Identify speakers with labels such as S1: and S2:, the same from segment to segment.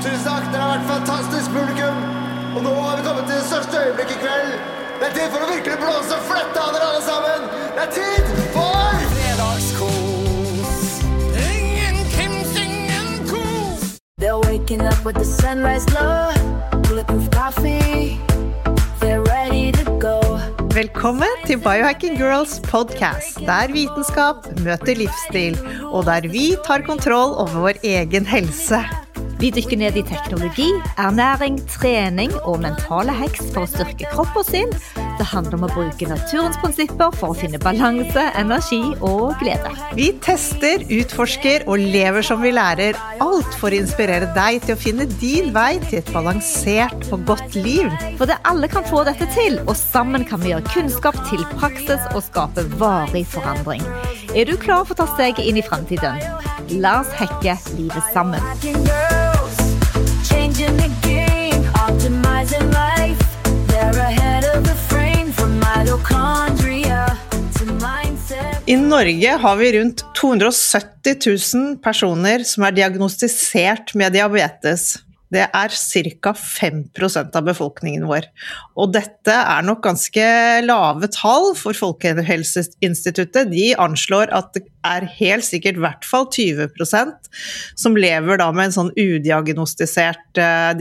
S1: Tusen takk, det har vært fantastisk publikum. Og nå har vi kommet til det største øyeblikk I kveld. Det tid for å virkelig blåse fletta av dere alle sammen. Det tid for fredagskos. Ingen Kims, ingen kos.
S2: They're waking up with the sunrise glow. Bulletproof coffee. They're ready to go.
S3: Velkommen til Biohacking Girls podcast, der vitenskap møter livsstil, og der vi tar kontroll over vår egen helse.
S4: Vi dykker ned I teknologi, ernæring, trening og mentale hacks for å styrke kropp og sinn. Det handler om å bruke naturens prinsipper for å finne balanse, energi og glede.
S3: Vi tester, utforsker og lever som vi lærer, alt for å inspirere deg til å finne din vei til et balansert og godt liv.
S4: For det alle kan få dette til, og sammen kan vi gjøre kunnskap til praksis og skape varig forandring. Du klar for å ta steget inn I fremtiden? La oss hacke livet sammen.
S2: Changing the game, optimizing life. They're ahead of the frame from mitochondria to mindset.
S3: I Norge har vi rundt 270 000 personer som diagnostisert med diabetes. Det cirka 5% av befolkningen vår. Og dette nok ganske lave tall for Folkehelseinstituttet. De anslår at det helt sikkert I hvert fall 20% som lever da med en sånn udiagnostisert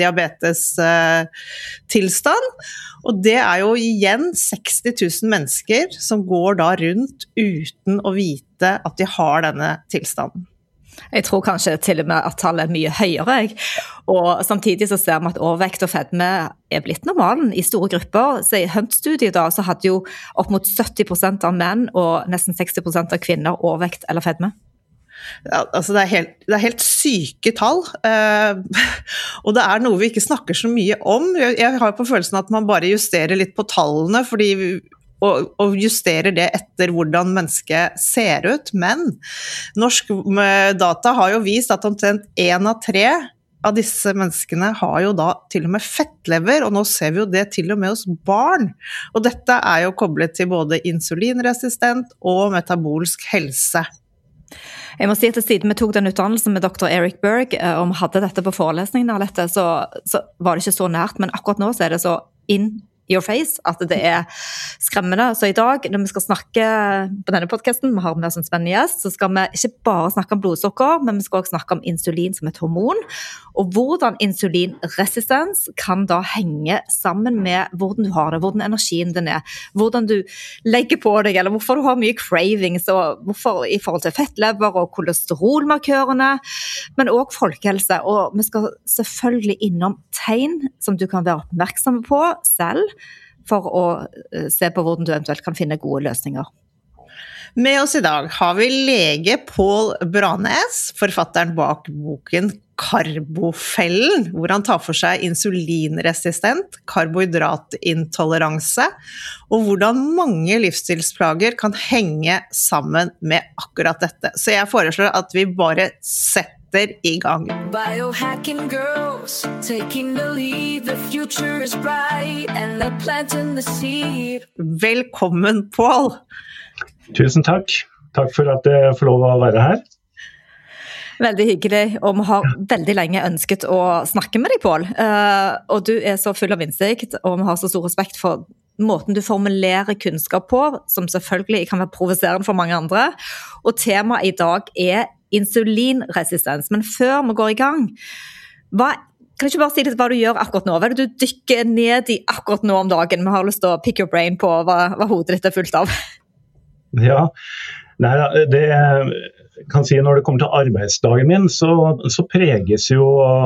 S3: diabetes-tilstand. Og det jo igjen 60 000 mennesker som går da rundt uten å vite at de har denne tilstanden.
S4: Jeg tror kanskje til og med at tallet mye høyere. Og samtidig så ser vi at overvekt og fedme blitt normalen I store grupper. Så I Hunt-studiet da, så hadde jo opp mot 70% av menn og nesten 60% av kvinner overvekt eller fedme.
S3: Ja, altså det helt syke tall, og det noe vi ikke snakker så mye om. Jeg har på følelsen at man bare justerer litt på tallene, og justerer det etter hvordan mennesket ser ut, men norsk data har jo vist at omtrent 1 av 3 av disse menneskene har jo da til og med fettlever, og nå ser vi jo det til og med hos barn, og dette jo koblet til både insulinresistent og metabolsk helse.
S4: Jeg må si at siden vi tok den utdannelsen med Dr. Eric Berg, og vi hadde dette på forelesningen av dette, så var det ikke så nært, men akkurat nå så det så in your face, at det skremmende. Så I dag, når vi skal snakke på denne podcasten, vi har med oss en spennende gjest, så skal vi ikke bare snakke om blodsukker, men vi skal også snakke om insulin som et hormon, og hvordan insulinresistens kan da henge sammen med hvordan du har det, hvordan energien din hvordan du legger på deg, eller hvorfor du har mye cravings, og hvorfor I forhold til fettlever og kolesterolmarkørene, men også folkehelse. Og vi skal selvfølgelig innom tegn som du kan være oppmerksom på selv, for å se på hvordan du eventuelt kan finne gode løsninger.
S3: Med oss I dag har vi lege Pål Branes, forfatteren bak boken Karbofellen, hvor han tar for seg insulinresistent, karbohydratintoleranse, og hvordan mange livsstilsplager kan henge sammen med akkurat dette. Så jeg foreslår at vi bare setter I gang.
S2: Biohacking girls, taking the lead, the future is bright, and they're planting the seed.
S3: Velkommen, Pål!
S5: Tusen takk. Takk for at jeg får lov å være her.
S4: Veldig hyggelig, og vi har veldig lenge ønsket å snakke med deg, Pål. Og du så full av innsikt, og vi har så stor respekt for måten du formulerer kunnskap på, som selvfølgelig kan være provoserende for mange andre. Og temaet I dag insulinresistens. Men før vi går I gang, kan du ikke bare si litt hva du gjør akkurat nå? Hva det du dykker ned I akkurat nå om dagen? Vi har lyst til å pick your brain på hva hodet ditt fullt av.
S5: Ja, nei, det kan si når det kommer til arbeidsdagen min, så preges jo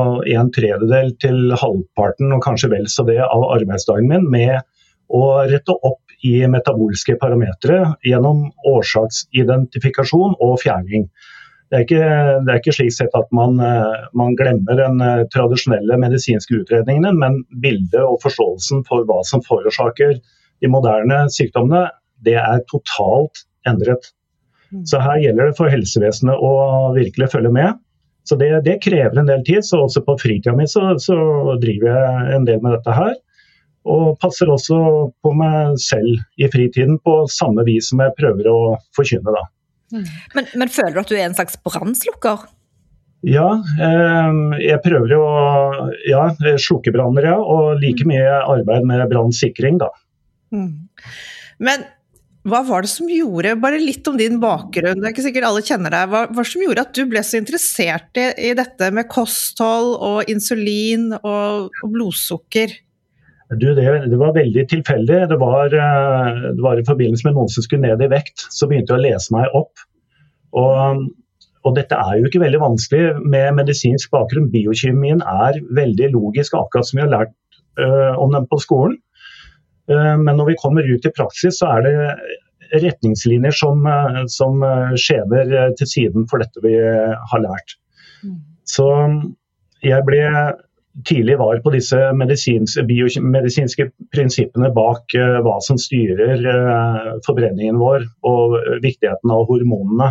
S5: 1/3 til halvparten, og kanskje vel så det av arbeidsdagen min, med å rette opp I metabolske parametre gjennom årsaksidentifikasjon og fjerning. Det ikke slik sett at man glemmer den tradisjonelle medisinske utredningene, men bildet og forståelsen for hva som forårsaker de moderne sykdommene, det totalt endret. Så her gjelder det for helsevesenet å virkelig følge med. Så det krever en del tid, så også på fritiden min så driver jeg en del med dette her. Og passer også på meg selv I fritiden på samme vis som jeg prøver å forkynne da.
S4: Men føler du at du en slags brannslukker?
S5: Ja, jeg prøver jo å slukke branner, og like mye arbeid med brannsikring da.
S3: Men hva var det som gjorde, bare litt om din bakgrunn, det ikke sikkert alle kjenner deg, hva som gjorde at du ble så interessert i dette med kosthold og insulin og blodsukker?
S5: Det var veldig tilfeldig. Det var i forbindelse med noen som skulle ned i vekt, så begynte jeg å lese meg opp. Og dette er jo ikke veldig vanskelig med medisinsk bakgrunn. Biokjemien er veldig logisk, akkurat som vi har lært om den på skolen. Men når vi kommer ut i praksis, så det retningslinjer som skjever til siden for dette vi har lært. Så jeg ble tidlig var på disse biomedisinske prinsippene bak hva som styrer forbrenningen vår og viktigheten av hormonene.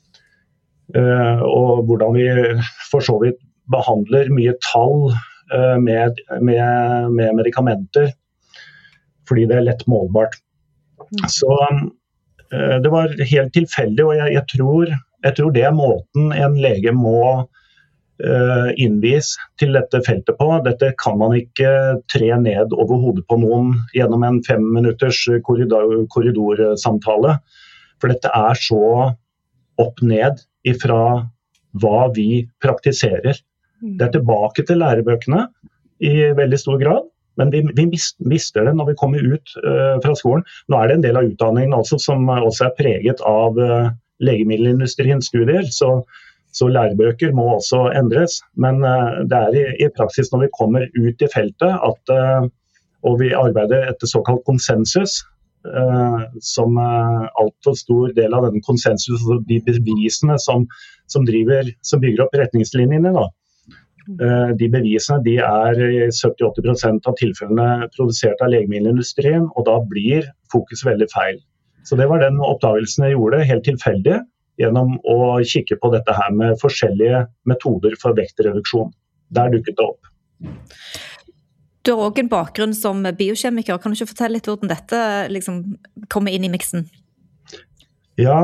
S5: Og hvordan vi for så vidt behandler mye tall med medikamenter, fordi det lett målbart. Så det var helt tilfeldig, og jeg tror det måten en lege må innvis til dette feltet på. Dette kan man ikke tre ned over hodet på noen gjennom en 5 minutters korridorsamtale, for dette så opp ned ifra hva vi praktiserer. Det tilbake til lærebøkene i veldig stor grad, men vi mister det når vi kommer ut fra skolen. Nå det en del av utdanningen også, som også preget av legemiddelindustriens studier, så lærebøker må også endres. Men det i praksis når vi kommer ut i feltet, og vi arbeider etter såkalt konsensus, som alt for stor del av denne konsensus, og de bevisene som bygger opp retningslinjene da. De bevisene de i 70-80% av tilfellene produsert av legemiddelindustrien, og da blir fokus veldig feil. Så det var den oppdagelsen jeg gjorde, helt tilfeldig, gjennom å kikke på dette her med forskjellige metoder for vektreduksjon. Der dukket det opp.
S4: Du har også en bakgrunn som biokjemiker. Kan du ikke fortelle litt hvordan dette liksom kommer inn i miksen?
S5: Ja,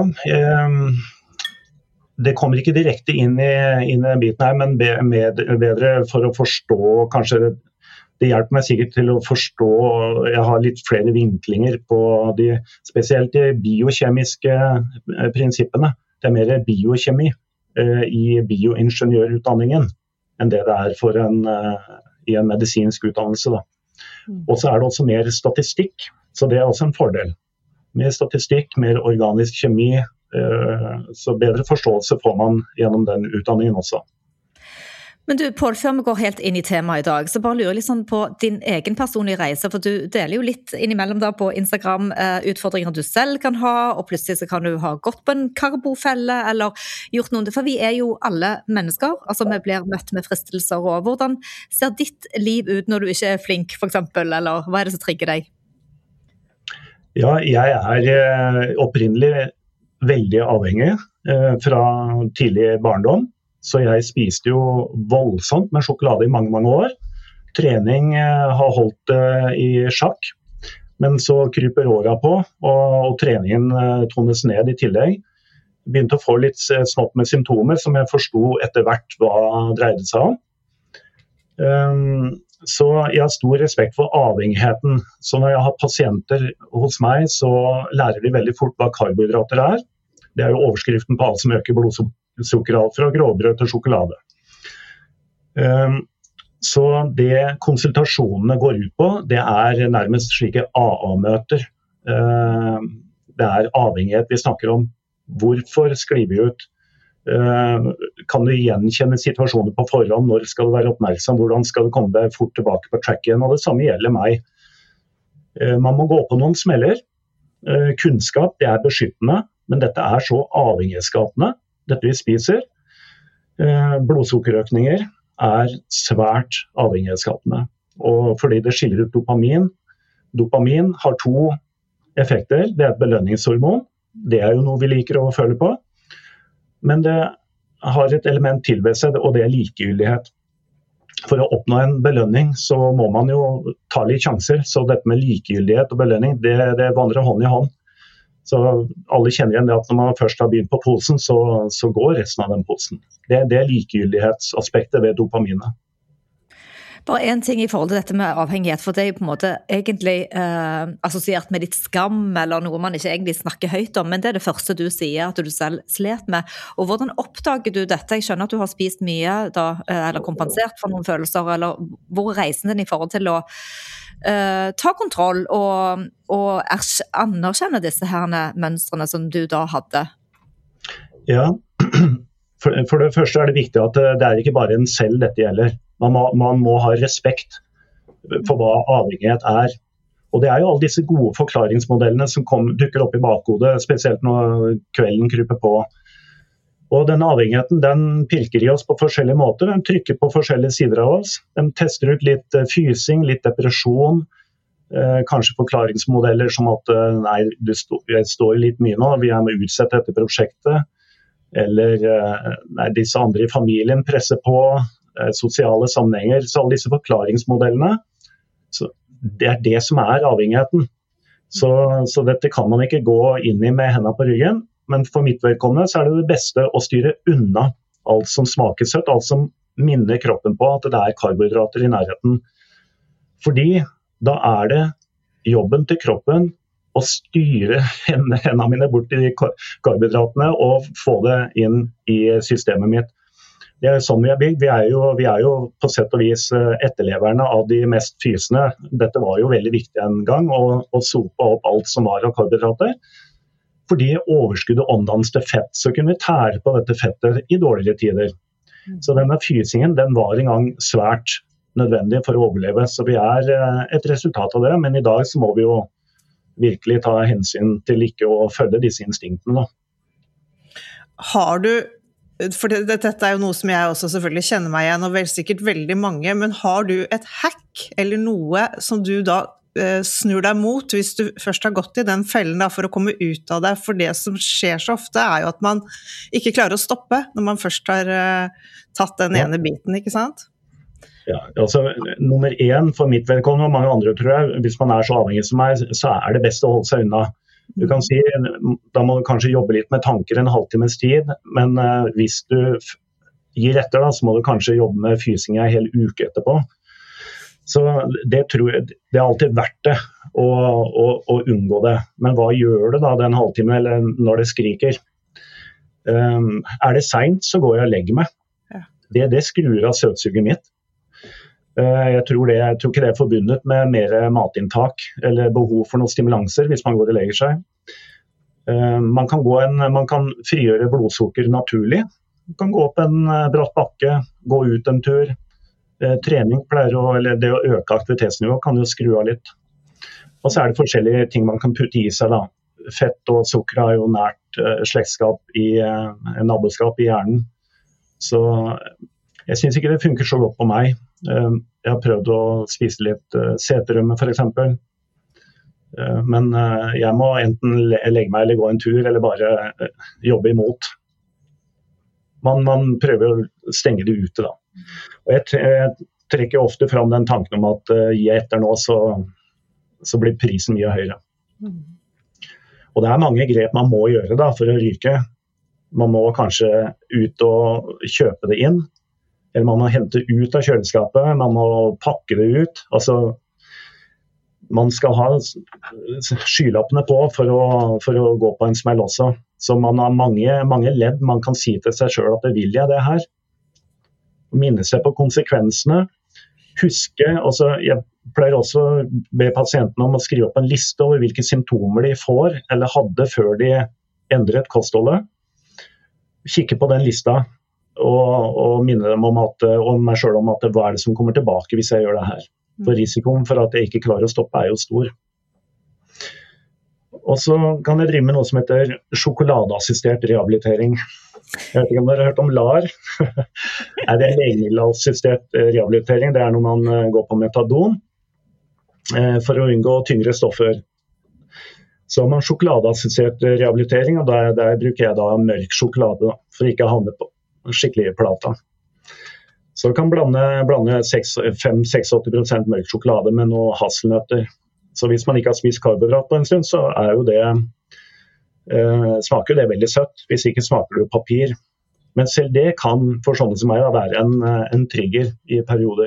S5: det kommer ikke direkte inn i biten her, men bedre for å forstå, kanskje det hjelper meg sikkert til å forstå, jeg har litt flere vinklinger på spesielt de biokjemiske prinsippene. Det mer biokjemi i bioingeniørutdanningen enn det for i en medisinsk utdannelse da. Og så det også mer statistikk, så det også en fordel. Mer statistikk, mer organisk kjemi, så bedre forståelse får man gjennom den utdanningen også.
S4: Men du, Pål, før vi går helt inn i temaet i dag, så bare lurer litt sånn på din egen personlige reise, for du deler jo litt innimellom da på Instagram utfordringer du selv kan ha, og plutselig så kan du ha gått på en karbofelle, eller gjort noe, for vi jo alle mennesker, altså vi blir møtt med fristelser, og hvordan ser ditt liv ut når du ikke flink, for eksempel, eller hva det som trigger deg?
S5: Ja, jeg opprinnelig veldig avhengig fra tidlig barndom. Så jeg spiste jo voldsomt med sjokolade i mange, mange år. Trening har holdt i sjakk, men så kryper åra på, og treningen tones ned i tillegg. Begynte å få litt smått med symptomer, som jeg forstod etter hvert hva dreide seg om. Så jeg har stor respekt for avhengigheten. Så når jeg har pasienter hos meg, så lærer de veldig fort hva karbohydrater Det jo overskriften på alt som øker blodsukker, alt fra grovbrød til sjokolade. Så det konsultasjonene går ut på, det nærmest slike AA-møter. Det avhengighet vi snakker om. Hvorfor sklir vi ut? Kan du gjenkjenne situasjoner på forhånd? Når skal du være oppmerksom? Hvordan skal du komme deg fort tilbake på track igjen? Og det samme gjelder meg. Man må gå på noen smeller. Kunnskap, det beskyttende. Men dette så avhengighetsskapende, dette vi spiser. Blodsukkerøkninger svært avhengighetsskapende. Og fordi det skiller ut dopamin. Dopamin har 2 effekter. Det et belønningshormon. Det jo noe vi liker å føle på. Men det har et element til ved seg, og det likegyldighet. For å oppnå en belønning så må man jo ta litt sjanser. Så dette med likegyldighet og belønning, det vandrer hånd i hånd. Så alle kjenner igjen det at når man først har begynt på posen, så går resten av den posen. Det er likegyldighetsaspektet ved dopaminet.
S4: Bare en ting i forhold til dette med avhengighet, for det er jo på en måte egentlig assosiert med litt skam, eller noe man ikke egentlig snakker høyt om, men det er det første du sier at du selv slet med. Og hvordan oppdager du dette? Jeg skjønner at du har spist mye, da, eller kompensert for noen følelser, eller hvor er reisen din i forhold til å ta kontroll og anerkjenne disse herne mønstrene som du da hadde?
S5: Ja, for det første er det viktig at det er ikke bare en selv dette gjelder. Man må ha respekt for hva avhengighet er. Og det er jo alle disse gode forklaringsmodellene som dukker opp i bakhodet, spesielt når kvelden kryper på. Og denne avhengigheten, den pilker i oss på forskjellige måter. Den trykker på forskjellige sider av oss. Den tester ut litt fysing, litt depresjon, kanskje forklaringsmodeller som at nei, jeg står litt mye nå, vi må utsette dette prosjektet. Eller nei, disse andre i familien presser på, sosiale sammenhenger, så alle disse forklaringsmodellene, så det er det som er avhengigheten. Så dette kan man ikke gå inn i med hendene på ryggen, men for mitt vedkommende så er det beste å styre unna alt som smaker søtt, alt som minner kroppen på at det er karbohydrater i nærheten. Fordi da er det jobben til kroppen å styre hendene mine bort til de karbohydratene og få det inn i systemet mitt. Det er sånn vi er bygd. Vi er jo på sett og vis etterleverne av de mest fysende. Dette var jo veldig viktig en gang, å sope opp alt som var av karbohydrater. Fordi overskuddet omdannes til fett, så kunne vi tære på dette fettet i dårligere tider. Så denne fysingen, den var en gang svært nødvendig for å overleve. Så vi er et resultat av det, men i dag så må vi jo virkelig ta hensyn til ikke å følge disse instinktene.
S3: Har du, for dette er jo noe som jeg også selvfølgelig kjenner meg igjen, og vel sikkert veldig mange, men har du et hack eller noe som du da snur deg mot hvis du først har gått i den fellen da, for å komme ut av det? For det som skjer så ofte er jo at man ikke klarer å stoppe når man først har tatt den ene biten, ikke sant?
S5: Ja, altså nummer 1 for mitt vedkommende og mange andre tror jeg, hvis man er så avhengig som meg, så er det best å holde seg unna. Du kan si, da må du kanskje jobbe litt med tanker en halvtimes tid, men hvis du gir etter da, så må du kanskje jobbe med fysing en hel uke etterpå. Så det tror jeg, det er alltid verdt det å unngå det. Men hva gjør det da den halvtimen eller når det skriker? Er det sent, så går jeg og legger meg. Det skrur av søtsuget mitt. Jeg tror ikke det er forbundet med mer matinntak eller behov for noen stimulanser hvis man går og legger seg. Man kan frigjøre blodsukker naturlig. Man kan gå opp en bratt bakke, gå ut en tur. Trening eller det å øke aktivitetsnivå kan jo skru av litt. Og så er det forskjellige ting man kan putte i seg da. Fett og sukker har jo nært slektskap naboskap i hjernen. Så jeg synes ikke det funker så godt på meg. Jeg har prøvd å spise litt seterømme for eksempel. Men jeg må enten legge meg eller gå en tur, eller bare jobbe imot. Man prøver å stenge det ute da. Og jeg trekker ofte fram den tanken om at gi etter nå, så blir prisen mye høyere. Og det er mange grep man må gjøre da, for å ryke. Man må kanskje ut og kjøpe det inn, eller man må hente ut av kjøleskapet, man må pakke det ut. Altså, man skal ha skylappene på for å gå på en smell også. Så man har mange ledd man kan si til seg selv at det vil jeg det her. Minne seg på konsekvensene. Huske, altså, jeg pleier også å be pasientene om å skrive opp en liste over hvilke symptomer de får eller hadde før de endret kostholdet. Kikke på den lista. Og minne dem om meg selv om at hva er det som kommer tilbake hvis jeg gjør det her. For risikoen for at jeg ikke klarer å stoppe er jo stor. Og så kan jeg drive med noe som heter sjokoladeassistert rehabilitering. Jeg vet ikke om dere har hørt om LAR. Det er legemiddelassistert rehabilitering. Det er når man går på metadon for å unngå tyngre stoffer. Så har man sjokoladeassistert rehabilitering, og der bruker jeg da mørk sjokolade for ikke å havne på skikkelig plata. Så du kan blande 5-6-80% mørk sjokolade med noen hasselnøtter. Så hvis man ikke har spist karbohydrat på en stund, så er jo det smaker det veldig søtt, hvis ikke smaker det jo papir. Men selv det kan for sånne som meg da, være en trigger i perioder.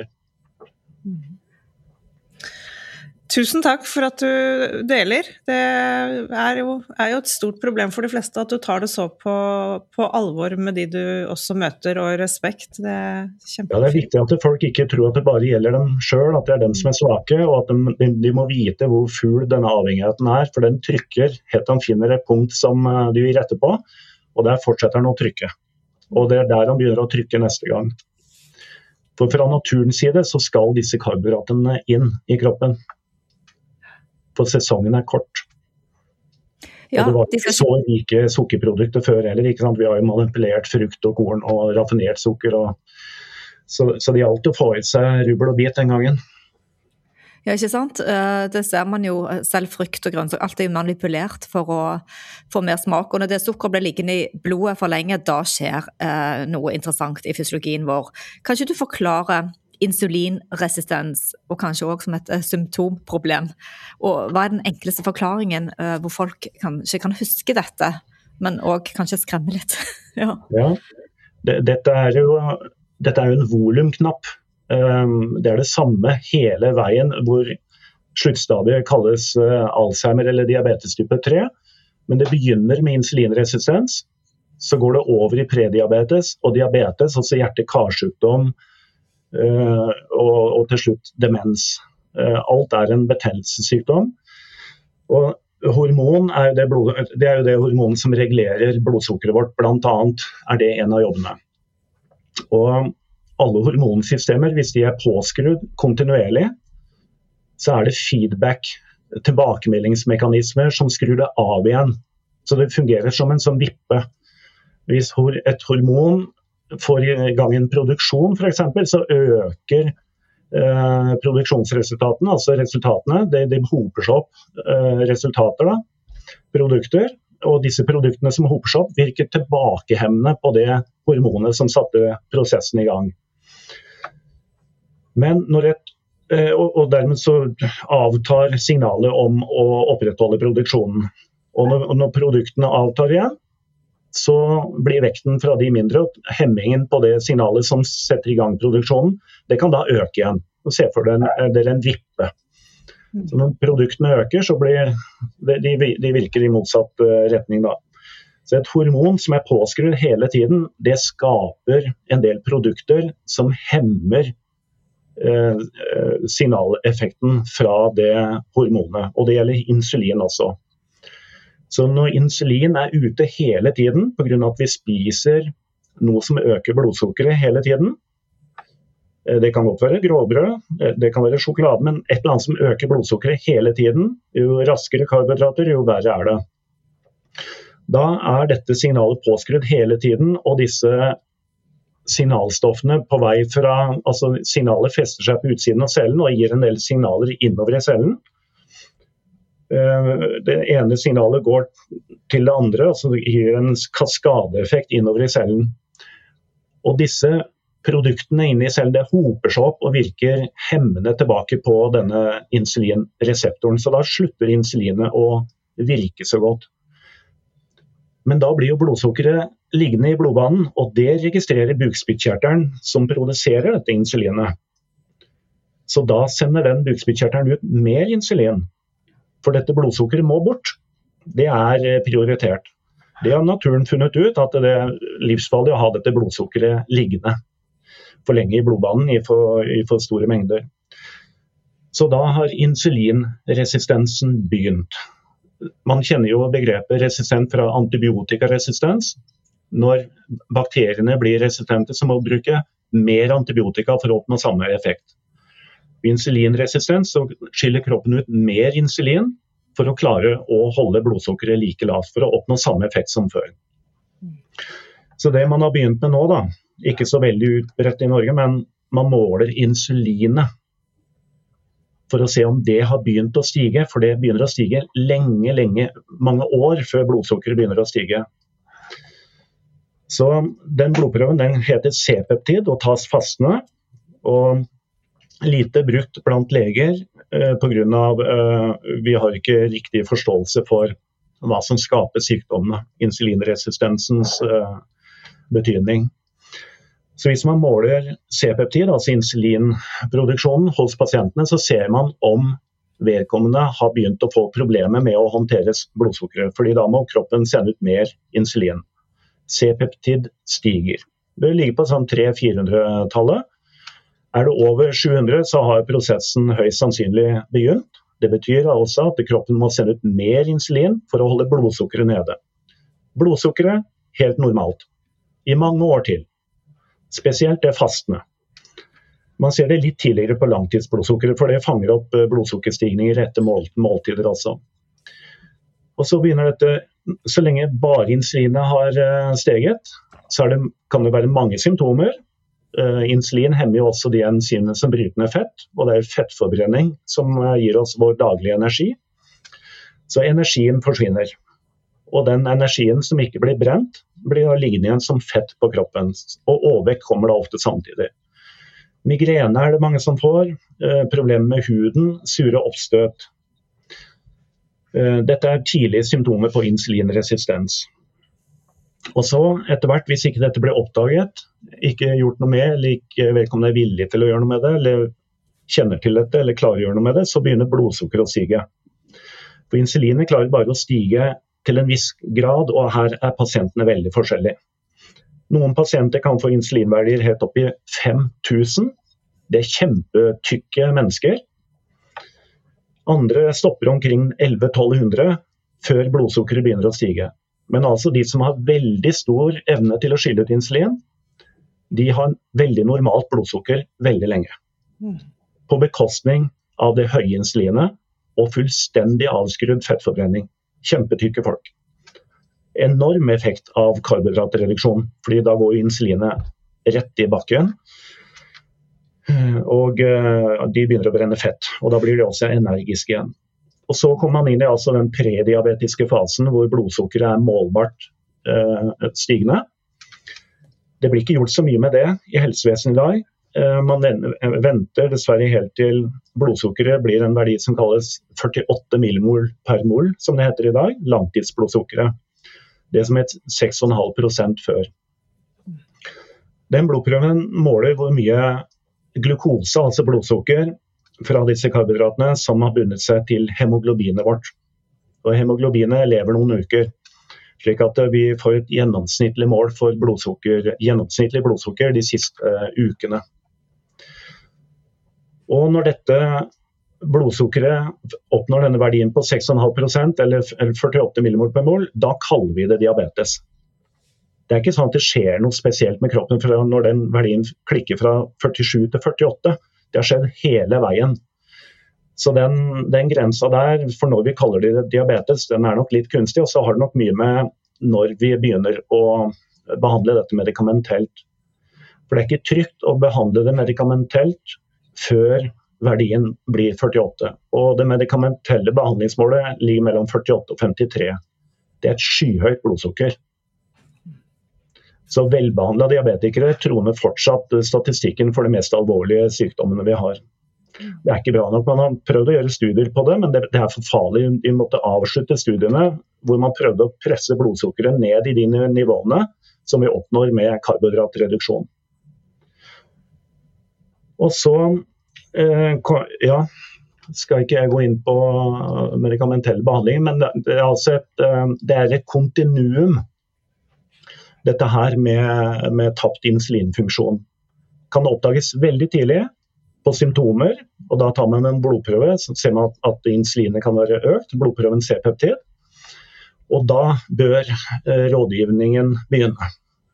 S3: Tusen takk for at du deler. Det er jo et stort problem for de fleste at du tar det så på alvor med de du også møter, og respekt. Det er kjempefint.
S5: Ja, det er viktig at folk ikke tror at det bare gjelder dem selv, at det er dem som er svake, og at de må vite hvor full denne avhengigheten er, for den trykker helt han finner et punkt som de vil rette på, og der fortsetter han å trykke. Og det er der han begynner å trykke neste gang. For fra naturens side så skal disse karbohydratene inn i kroppen. For sesongen er kort. Ja, og det var ikke så rike sukkerprodukter før heller, ikke sant? Vi har jo manipulert frukt og korn og raffinert sukker, så de har alltid få i seg rubbel og bit den gangen.
S4: Ja, ikke sant? Det ser man jo, selv frukt og grønnsak, alt er jo manipulert for å få mer smak, og når det sukker blir liggende i blodet for lenge, da skjer noe interessant i fysiologien vår. Kan ikke du forklare insulinresistens, og kanskje også som et symptomproblem? Og hva er den enkleste forklaringen hvor folk kanskje kan huske dette, men også kanskje skremme litt? Ja,
S5: dette er jo en volumknapp. Det er det samme hele veien, hvor sluttstadiet kalles Alzheimer eller diabetes type 3, men det begynner med insulinresistens, så går det over i prediabetes og diabetes, altså hjerte-karsykdom, og til slutt demens. Alt er en betennelsessykdom, og hormon det er jo det hormon som regulerer blodsukkeret vårt, blant annet er det en av jobbene. Og alle hormonsystemer, hvis de er påskrudd kontinuerlig, så er det feedback, tilbakemeldingsmekanismer som skrur det av igjen. Så det fungerer som en sånn vippe. Hvis et hormon får i gang en produksjon, for eksempel, så øker produksjonsresultatene, altså resultatene, de hoper seg opp resultater da, produkter, og disse produktene som hoper seg opp virker tilbakehemmende på det hormonet som satte prosessen i gang. Men og dermed så avtar signalet om å opprettholde produksjonen. Og når produktene avtar igjen, så blir vekten fra de mindre, og hemmingen på det signalet som setter i gang produksjonen, det kan da øke igjen. Og se for dere en vippe. Så når produktene øker, så blir de virker i motsatt retning da. Så et hormon som er påskrudd hele tiden, det skaper en del produkter som hemmer signaleffekten fra det hormonet, og det gjelder insulin også. Så når insulin er ute hele tiden, på grunn av at vi spiser noe som øker blodsukkeret hele tiden, det kan godt være gråbrød, det kan være sjokolade, men et eller annet som øker blodsukkeret hele tiden, jo raskere karbohydrater, jo verre er det. Da er dette signalet påskrudd hele tiden, og disse signalstoffene på vei fra, altså signalet fester seg på utsiden av cellen og gir en del signaler innover i cellen. Det ene signalet går til det andre, altså det gir en kaskadeeffekt innover i cellen. Og disse produktene inne i cellen, det hoper seg opp og virker hemmende tilbake på denne insulinreseptoren, så da slutter insulinet å virke så godt. Men da blir jo blodsukkeret liggende i blodbanen, og det registrerer bukspyttkjertelen som produserer dette insulinet. Så da sender den bukspyttkjertelen ut mer insulin, for dette blodsukkeret må bort. Det er prioritert. Det har naturen funnet ut, at det er livsfarlig å ha dette blodsukkeret liggende for lenge i blodbanen i for store mengder. Så da har insulinresistensen begynt. Man kjenner jo begrepet resistent fra antibiotikaresistens. Når bakteriene blir resistente, så må man bruke mer antibiotika for å oppnå samme effekt. Ved insulinresistens så skiller kroppen ut mer insulin for å klare å holde blodsukkeret like lavt, for å oppnå samme effekt som før. Så det man har begynt med nå da, ikke så veldig utbredt i Norge, men man måler insulinet for å se om det har begynt å stige, for det begynner å stige lenge, mange år før blodsukkeret begynner å stige. Så den blodprøven, den heter C-peptid og tas fastende, og lite brukt blant leger på grunn av vi har ikke riktig forståelse for hva som skaper sykdommene, insulinresistensens betydning. Så hvis man måler C-peptid, altså insulinproduksjonen hos pasientene, så ser man om vedkommende har begynt å få problemer med å håndtere blodsukkeret, fordi da må kroppen sende ut mer insulin. C-peptid stiger. Det ligger på sånn 300-400-tallet. Det over 700, så har prosessen høyst sannsynlig begynt. Det betyr også at kroppen må sende ut mer insulin for å holde blodsukkeret nede. Blodsukkeret helt normalt. I mange år til. Spesielt det fastende. Man ser det litt tidligere på langtidsblodsukkeret, for det fanger opp blodsukkerstigninger etter måltider også. Og så begynner dette, så lenge bare insulinet har steget, så kan det være mange symptomer. Insulin hemmer jo også de enzymene som bryter ned fett, og det fettforbrenning som gir oss vår daglige energi. Så energien forsvinner. Og den energien som ikke blir brent, blir liggende igjen som fett på kroppen, og overvekt kommer da ofte samtidig. Migrene det mange som får, problemer med huden, sure oppstøt. Dette tidlige symptomer på insulinresistens. Og så etter hvert, hvis ikke dette blir oppdaget, ikke gjort noe med, eller ikke vedkommende villig til å gjøre noe med det, eller kjenner til dette, eller klarer å gjøre noe med det, så begynner blodsukker å stige. For insulinet klarer bare å stige til en viss grad, og her pasientene veldig forskjellige. Noen pasienter kan få insulinverdier helt opp i 5000. Det kjempetykke mennesker. Andre stopper omkring 1100-1200 før blodsukkeret begynner å stige. Men altså de som har veldig stor evne til å skille ut insulin, de har veldig normalt blodsukker veldig lenge. På bekostning av det høye insulinet og fullstendig avskrudd fettforbrenning. Kjempetykke folk. Enorm effekt av karbohydratreduksjon, fordi da går insulinet rett i bakken, og de begynner å brenne fett, og da blir de også energiske igjen. Og så kommer man inn i altså den prediabetiske fasen, hvor blodsukkeret målbart stigende. Det blir ikke gjort så mye med det i helsevesenet i dag. Man venter dessverre helt til blodsukkeret blir en verdi som kalles 48 millimol per mol, som det heter i dag, langtidsblodsukkeret. Det som er 6,5% før. Den blodprøven måler hvor mye glukose, altså blodsukker, fra disse karbohydratene som har bundet seg til hemoglobinet vårt. Og hemoglobinet lever noen uker, slik at vi får et gjennomsnittlig mål for gjennomsnittlig blodsukker de siste ukene. Og når dette blodsukkeret oppnår denne verdien på 6,5% eller 48 millimol per mol, da kaller vi det diabetes. Det ikke sånn at det skjer noe spesielt med kroppen når den verdien klikker fra 47 til 48. Det har skjedd hele veien. Så den grensa der, for når vi kaller det diabetes, den nok litt kunstig, og så har det nok mye med når vi begynner å behandle dette medikamentelt. For det ikke trygt å behandle det medikamentelt før verdien blir 48. Og det medikamentelle behandlingsmålet ligger mellom 48 og 53. Det et skyhøyt blodsukker. Så velbehandlede diabetikere troner fortsatt statistikken for de mest alvorlige sykdommene vi har. Det ikke bra nok. Man har prøvd å gjøre studier på det, men det for farlig. Vi måtte avslutte studiene hvor man prøvde å presse blodsukkeret ned i de nivåene som vi oppnår med karbohydratreduksjon. Og så, skal ikke jeg gå inn på medikamentell behandling, men det altså et kontinuum, dette her med tapt insulinfunksjon. Kan oppdages veldig tidlig på symptomer, og da tar man en blodprøve, så ser man at insulinet kan være økt, blodprøven C-peptid, og da bør rådgivningen begynne.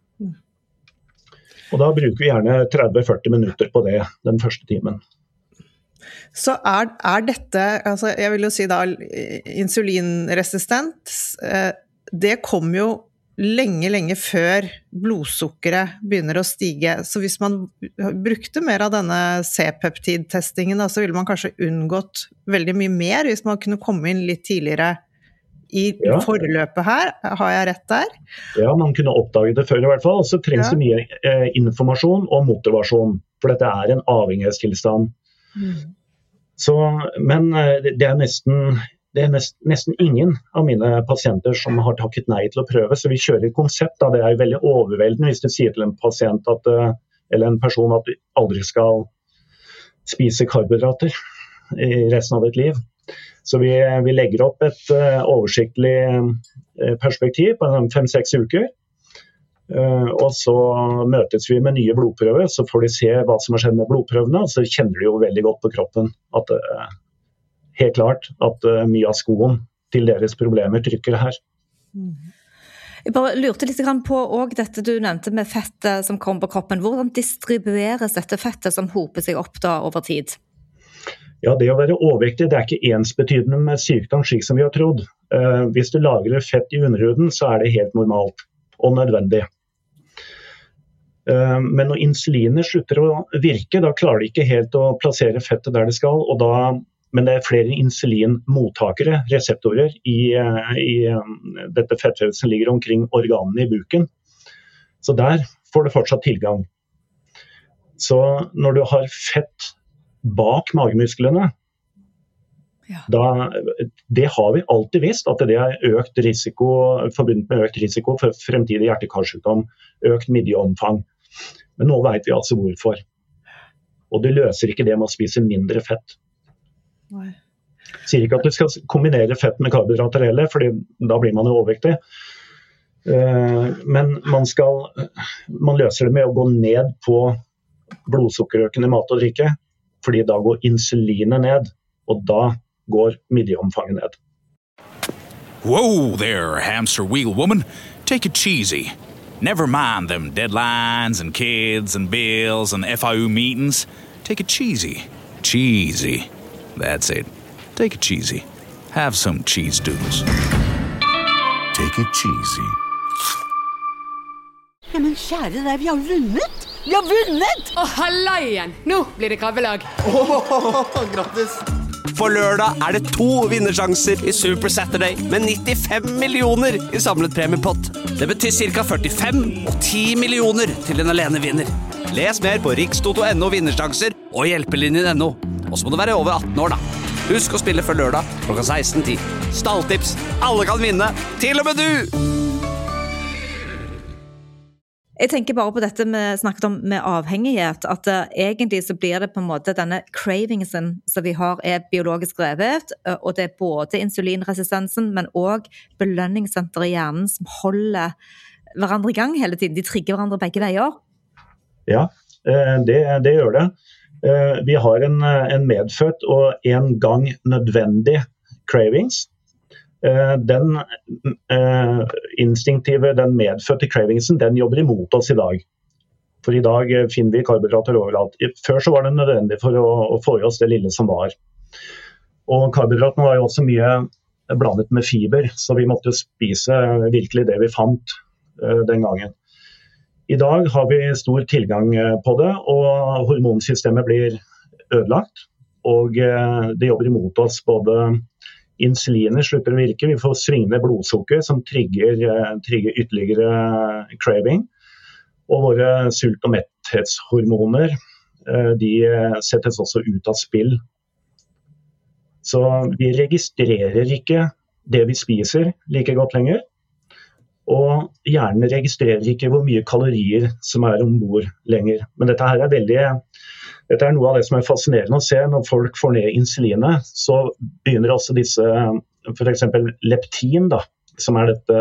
S5: Og da bruker vi gjerne 30-40 minutter på det den første timen.
S3: Så dette, altså jeg vil jo si da, insulinresistent, det kommer jo lenge før blodsukkeret begynner å stige. Så hvis man brukte mer av denne C-peptid-testingen, så ville man kanskje unngått veldig mye mer, hvis man kunne komme inn litt tidligere i forløpet her. Har jeg rett der?
S5: Ja, man kunne oppdage det før i hvert fall. Så trengs det mye informasjon og motivasjon, for dette en avhengighetstilstand. Så, men det nesten det nesten ingen av mine pasienter som har takket nei til å prøve, så vi kjører et konsept. Da. Det veldig overveldende hvis du sier til en pasient eller en person at du aldri skal spise karbohydrater i resten av ditt liv. Så vi legger opp et oversiktlig perspektiv på 5-6 uker. Og så møtes vi med nye blodprøver, så får de se hva som har skjedd med blodprøvene, og så kjenner de jo veldig godt på kroppen at helt klart at mye av skoen til deres problemer trykker her.
S4: Jeg bare lurte litt på også dette du nevnte med fettet som kommer på kroppen. Hvordan distribueres dette fettet som hoper seg opp da over tid?
S5: Ja, det å være overvektig, det ikke ensbetydende med sykdom slik som vi har trodd. Hvis du lagrer fett i underhuden, så det helt normalt og nødvendig. Men når insulinet slutter å virke, da klarer de ikke helt å plassere fettet der det skal, men det flere insulinmottakere, reseptorer, i dette fettvevet som ligger omkring organene i buken. Så der får du fortsatt tilgang. Så når du har fett bak magemusklene, det har vi alltid visst, at det økt risiko, forbundet med økt risiko for fremtidig hjerte-karsykdom, økt midjeomfang. Men nå vet vi altså hvorfor. Og du løser ikke det med å spise mindre fett. Nei. Sier ikke at du skal kombinere fett med karbohydrater heller, for da blir man jo overvektig. Men man løser det med å gå ned på blodsukkerøkende mat og drikke, fordi da går insulinet ned, og da går midjeomfanget ned.
S6: Whoa there, hamster wheel woman. Take it cheesy. Never mind them deadlines and kids and bills and FIU meetings. Take it cheesy. Cheesy. That's it. Take it cheesy. Have some cheese doodles.
S7: Take it cheesy.
S8: Ja, men kjære deg, vi har vunnet! Vi har vunnet!
S9: Halla igjen! Nå blir det krabbelag.
S1: Grattis!
S10: For lørdag det 2 vinnersjanser i Super Saturday med 95 millioner i samlet premiepott. Det betyr ca. 45 og 10 millioner til en alene vinner. Les mer på rikstoto.no vinnersjanser og hjelpelinjen.no. Og så må du være over 18 år da. Husk å spille for lørdag klokka 16:10. Stalltips, alle kan vinne, til og med du!
S4: Jeg tenker bare på dette vi snakket om med avhengighet, at egentlig så blir det på en måte denne cravingsen som vi har biologisk drevet, og det både insulinresistensen, men også belønningssenter i hjernen som holder hverandre i gang hele tiden. De trigger hverandre begge veier. Ja,
S5: det gjør det. Vi har en medfødt og en gang nødvendig cravings. Den instinktive, den medfødte cravingsen, den jobber imot oss i dag. For i dag finner vi karbohydrater overalt. Før så var det nødvendig for å få i oss det lille som var. Og karbohydratene var jo også mye blandet med fiber, så vi måtte spise virkelig det vi fant den gangen. I dag har vi stor tilgang på det, og hormonsystemet blir ødelagt, og det jobber imot oss. Både insulinet slutter å virke, vi får svingende blodsukker som trigger ytterligere craving, og våre sult- og metthetshormoner, de settes også ut av spill. Så vi registrerer ikke det vi spiser like godt lenger, og hjernen registrerer ikke hvor mye kalorier som ombord lenger. Men dette her dette noe av det som fascinerende å se. Når folk får ned insulinet, så begynner også disse, for eksempel leptin, da, som dette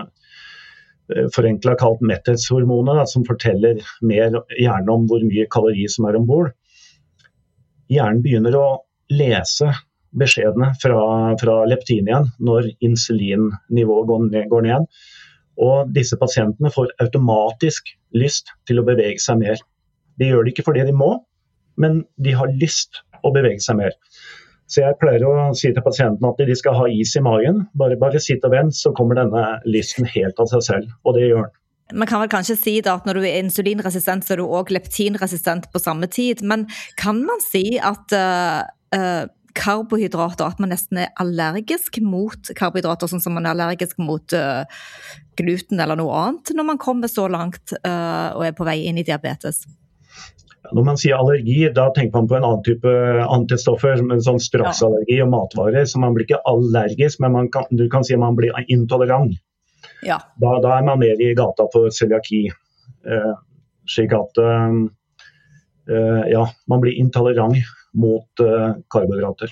S5: forenklet kalt metthetshormonet, som forteller mer hjernen om hvor mye kalorier som ombord. Hjernen begynner å lese beskjedene fra leptin igjen når insulinnivået går ned. Og disse pasientene får automatisk lyst til å bevege seg mer. De gjør det ikke fordi de må, men de har lyst å bevege seg mer. Så jeg pleier å si til pasientene at de skal ha is i magen. Bare sitt og vent, så kommer denne lysten helt av seg selv, og det gjør den.
S4: Man kan vel kanskje si da at når du insulinresistent, så du også leptinresistent på samme tid. Men kan man si at karbohydrater, at man nesten allergisk mot karbohydrater, sånn som man allergisk mot gluten eller noe annet, når man kommer så langt og på vei inn i diabetes?
S5: Når man sier allergi, da tenker man på en annen type antistoffer, som en sånn straksallergi og matvarer, så man blir ikke allergisk, men du kan si at man blir intolerant.
S4: Ja.
S5: Da man mer i gata for cøliaki, slik at man blir intolerant mot karbohydrater.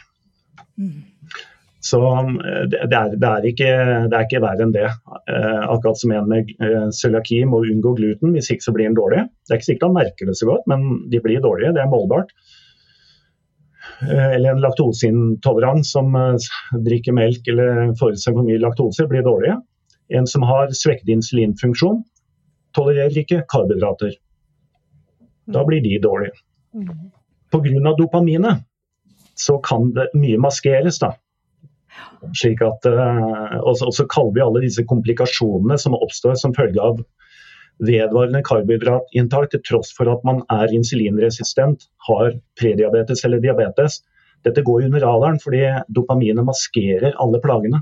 S5: Så det er ikke verre enn det. Akkurat som en med cøliaki må unngå gluten, hvis ikke så blir den dårlig. Det er ikke sikkert han merker det så godt, men de blir dårlige, det er målbart. Eller en laktoseintolerant som drikker melk eller får seg for mye laktose, blir dårlige. En som har svekket insulinfunksjon, tolererer ikke karbohydrater. Da blir de dårlige. På grunn av dopaminet, så kan det mye maskeres da. Slik at, og så kaller vi alle disse komplikasjonene som oppstår som følge av vedvarende karbohydratinntak til tross for at man er insulinresistent, har prediabetes eller diabetes. Dette går under radaren fordi dopaminet maskerer alle plagene.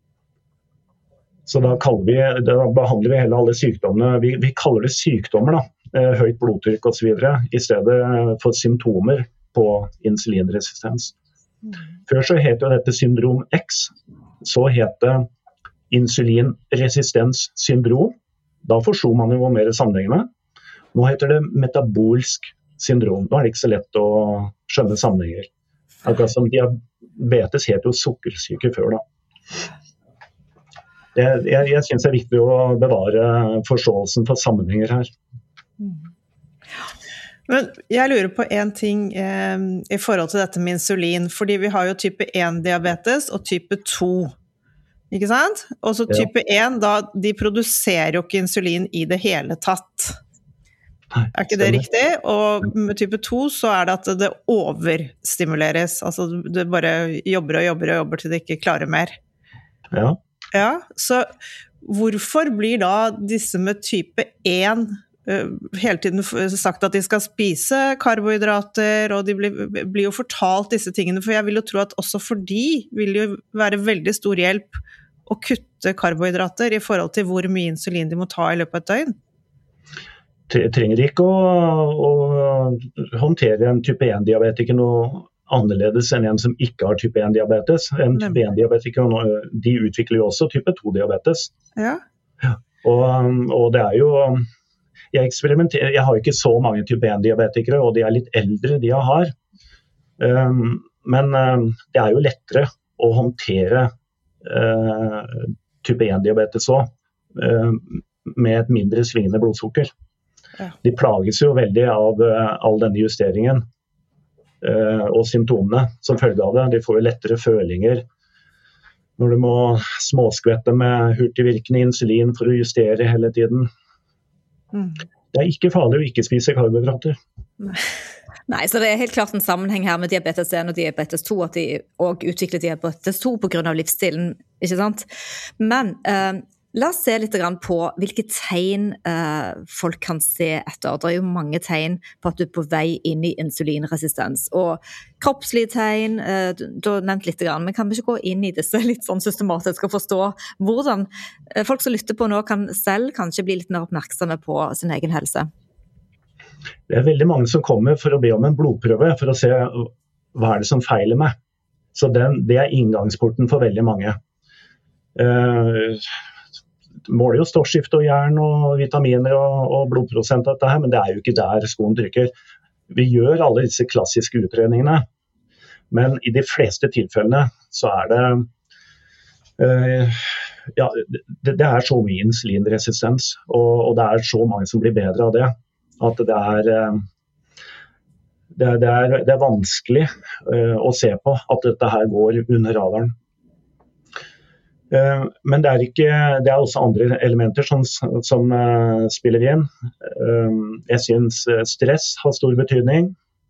S5: Så da behandler vi hele alle sykdommene. Vi kaller det sykdommer da, høyt blodtrykk og så videre, i stedet for symptomer på insulinresistens. Før så heter dette syndrom X, så heter insulinresistens syndrom. Da forstod man jo mer sammenhengende. Nå heter det metabolsk syndrom. Da er det ikke så lett å skjønne sammenhenger. Akkurat som diabetes heter jo sukkersyke før da. Jeg synes det er viktig å bevare forståelsen for sammenhenger her.
S3: Men jeg lurer på en ting i forhold til dette med insulin, fordi vi har jo type 1-diabetes og type 2, ikke sant? Og så type 1, de produserer jo ikke insulin i det hele tatt. Er ikke det riktig? Og med type 2 så er det at det overstimuleres, altså det bare jobber til det ikke klarer mer. Ja, så hvorfor blir da disse med type 1 hele tiden sagt at de skal spise karbohydrater, og de blir jo fortalt disse tingene, for jeg vil jo tro at også for de vil jo være veldig stor hjelp å kutte karbohydrater i forhold til hvor mye insulin de må ta i løpet av et døgn.
S5: Trenger ikke å håndtere en type 1-diabetiker noe annerledes enn en som ikke har type 1-diabetes. En type 1-diabetiker, de utvikler jo også type 2-diabetes.
S3: Ja.
S5: Og det er jo jeg har ikke så mange type 1-diabetikere, og de er litt eldre, de jeg har. Men det er jo lettere å håndtere type 1-diabetes også, med et mindre svingende blodsukker. De plages jo veldig av all denne justeringen og symptomene som følge av det. De får jo lettere følinger når du må småskvette med hurtigvirkende insulin for å justere hele tiden. Det er ikke farlig å ikke spise karbohydrater.
S4: Nei, så det er helt klart en sammenheng her med diabetes 1 og diabetes 2, at de også utvikler diabetes 2 på grunn av livsstilen, ikke sant? Men la oss se litt på hvilke tegn folk kan se etter. Det er jo mange tegn på at du er på vei inn i insulinresistens. Og kroppslige tegn, du har nevnt litt, men kan vi ikke gå inn i disse litt sånn systematisk og forstå hvordan folk som lytter på nå kan selv kanskje bli litt mer oppmerksomme på sin egen helse?
S5: Det er veldig mange som kommer for å be om en blodprøve for å se hva er det som feiler meg. Så det er inngangsporten for veldig mange. Måler jo stoffskifte og jern og vitaminer og blodprosent av dette her, men det er jo ikke der skoen trykker. Vi gjør alle disse klassiske utredningene, men i de fleste tilfellene så er det er så mye insulinresistens, og det er så mange som blir bedre av det, at det er vanskelig å se på at dette her går under radaren. Men det er også andre elementer som spiller inn. Jeg synes stress har stor betydning.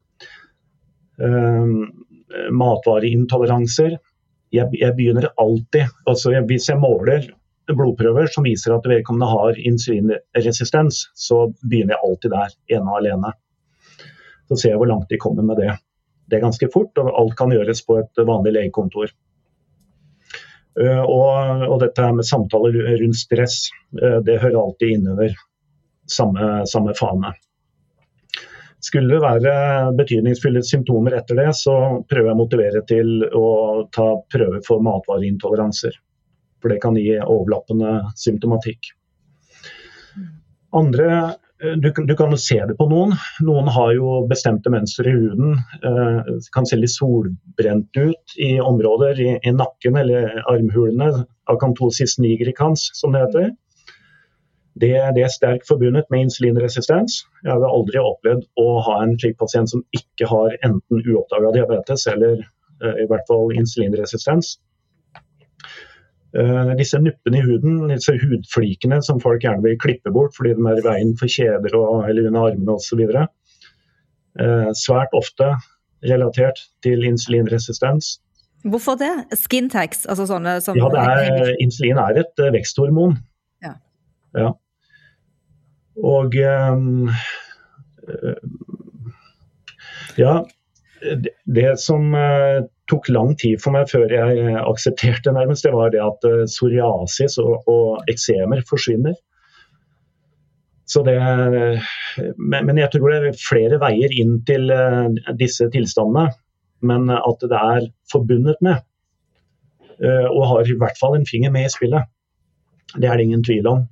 S5: Matvareintoleranser. Jeg begynner alltid, altså hvis jeg måler blodprøver som viser at vedkommende har insulinresistens, så begynner jeg alltid der, ene og alene. Så ser jeg hvor langt de kommer med det. Det er ganske fort, og alt kan gjøres på et vanlig legekontor. Og dette her med samtaler rundt stress, det hører alltid innover samme fane. Skulle det være betydningsfulle symptomer etter det, så prøver jeg å motivere til å ta prøver for matvareintoleranser. For det kan gi overlappende symptomatikk. Andre, du kan jo se det på noen. Noen har jo bestemte mønstre i huden, kan se litt solbrent ut i områder i nakken eller armhulene, akanthosis nigricans som det heter. Det er sterkt forbundet med insulinresistens. Jeg har aldri opplevd å ha en slik pasient som ikke har enten uoppdaget diabetes eller i hvert fall insulinresistens. Disse nuppene i huden, disse hudflikene som folk gjerne vil klippe bort fordi de er i veien for kjeder eller under armene og så videre. Svært ofte relatert til insulinresistens.
S4: Hvorfor det? Skin tags? Altså sånne som
S5: insulin er et veksthormon. Ja. Og det som tok lang tid for meg før jeg aksepterte nærmest, det var det at psoriasis og eksemer forsvinner. Så men jeg tror det er flere veier inn til disse tilstandene, men at det er forbundet med, og har i hvert fall en finger med i spillet. Det er det ingen tvil om.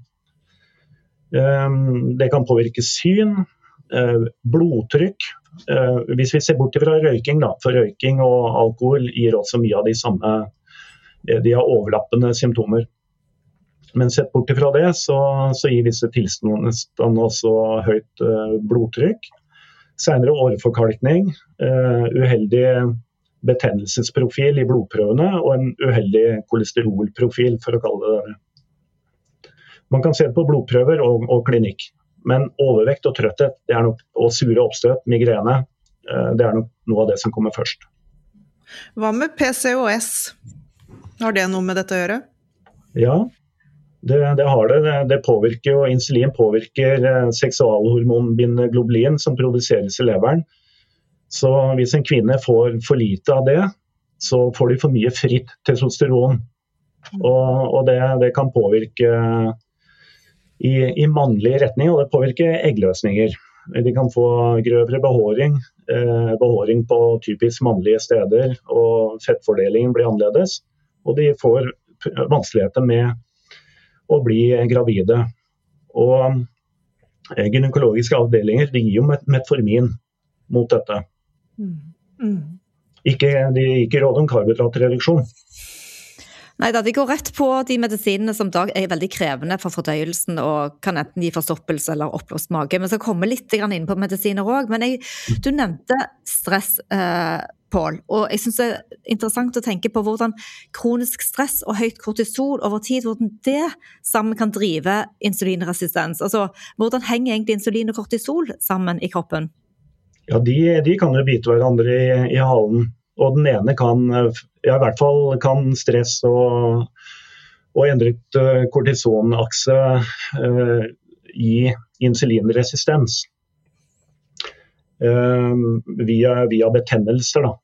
S5: Det kan påvirke syn, blodtrykk. Hvis vi ser bort fra røyking, for røyking og alkohol gir også mye av de har overlappende symptomer. Men sett bort fra det, så gir disse tilstandene også høyt blodtrykk, senere åreforkalkning, uheldig betennelsesprofil i blodprøvene og en uheldig kolesterolprofil, for å kalle det det. Man kan se det på blodprøver og klinikk, men overvekt og trøtthet, det er nok, og sure oppstøt, migrene, det er nok noe av det som kommer først.
S3: Hva med PCOS? Har det noe med dette å gjøre?
S5: Ja, det har det. Det påvirker jo, insulin påvirker seksualhormonbindende globulin som produseres i leveren. Så hvis en kvinne får for lite av det, så får de for mye fritt testosteron. Og det kan påvirke i mannlig retning, og det påvirker eggløsninger. De kan få grøvere behåring på typisk mannlige steder, og fettfordelingen blir annerledes. Og de får vanskeligheter med å bli gravide. Og gynekologiske avdelinger, de gir jo metformin mot dette. Ikke råd om karbohydratreduksjon.
S4: Nei, de går rett på de medisinene som da er veldig krevende for fordøyelsen og kan enten gi forstoppelse eller oppblåst mage. Men så kommer litt inn på medisiner også. Men du nevnte stress, Pål, og jeg synes det er interessant å tenke på hvordan kronisk stress og høyt kortisol over tid, hvordan det sammen kan drive insulinresistens. Altså, hvordan henger egentlig insulin og kortisol sammen i kroppen?
S5: Ja, de kan jo bite hverandre i halen. Og den ene kan, i hvert fall kan stress og endret kortisonakse gi insulinresistens via betennelser da.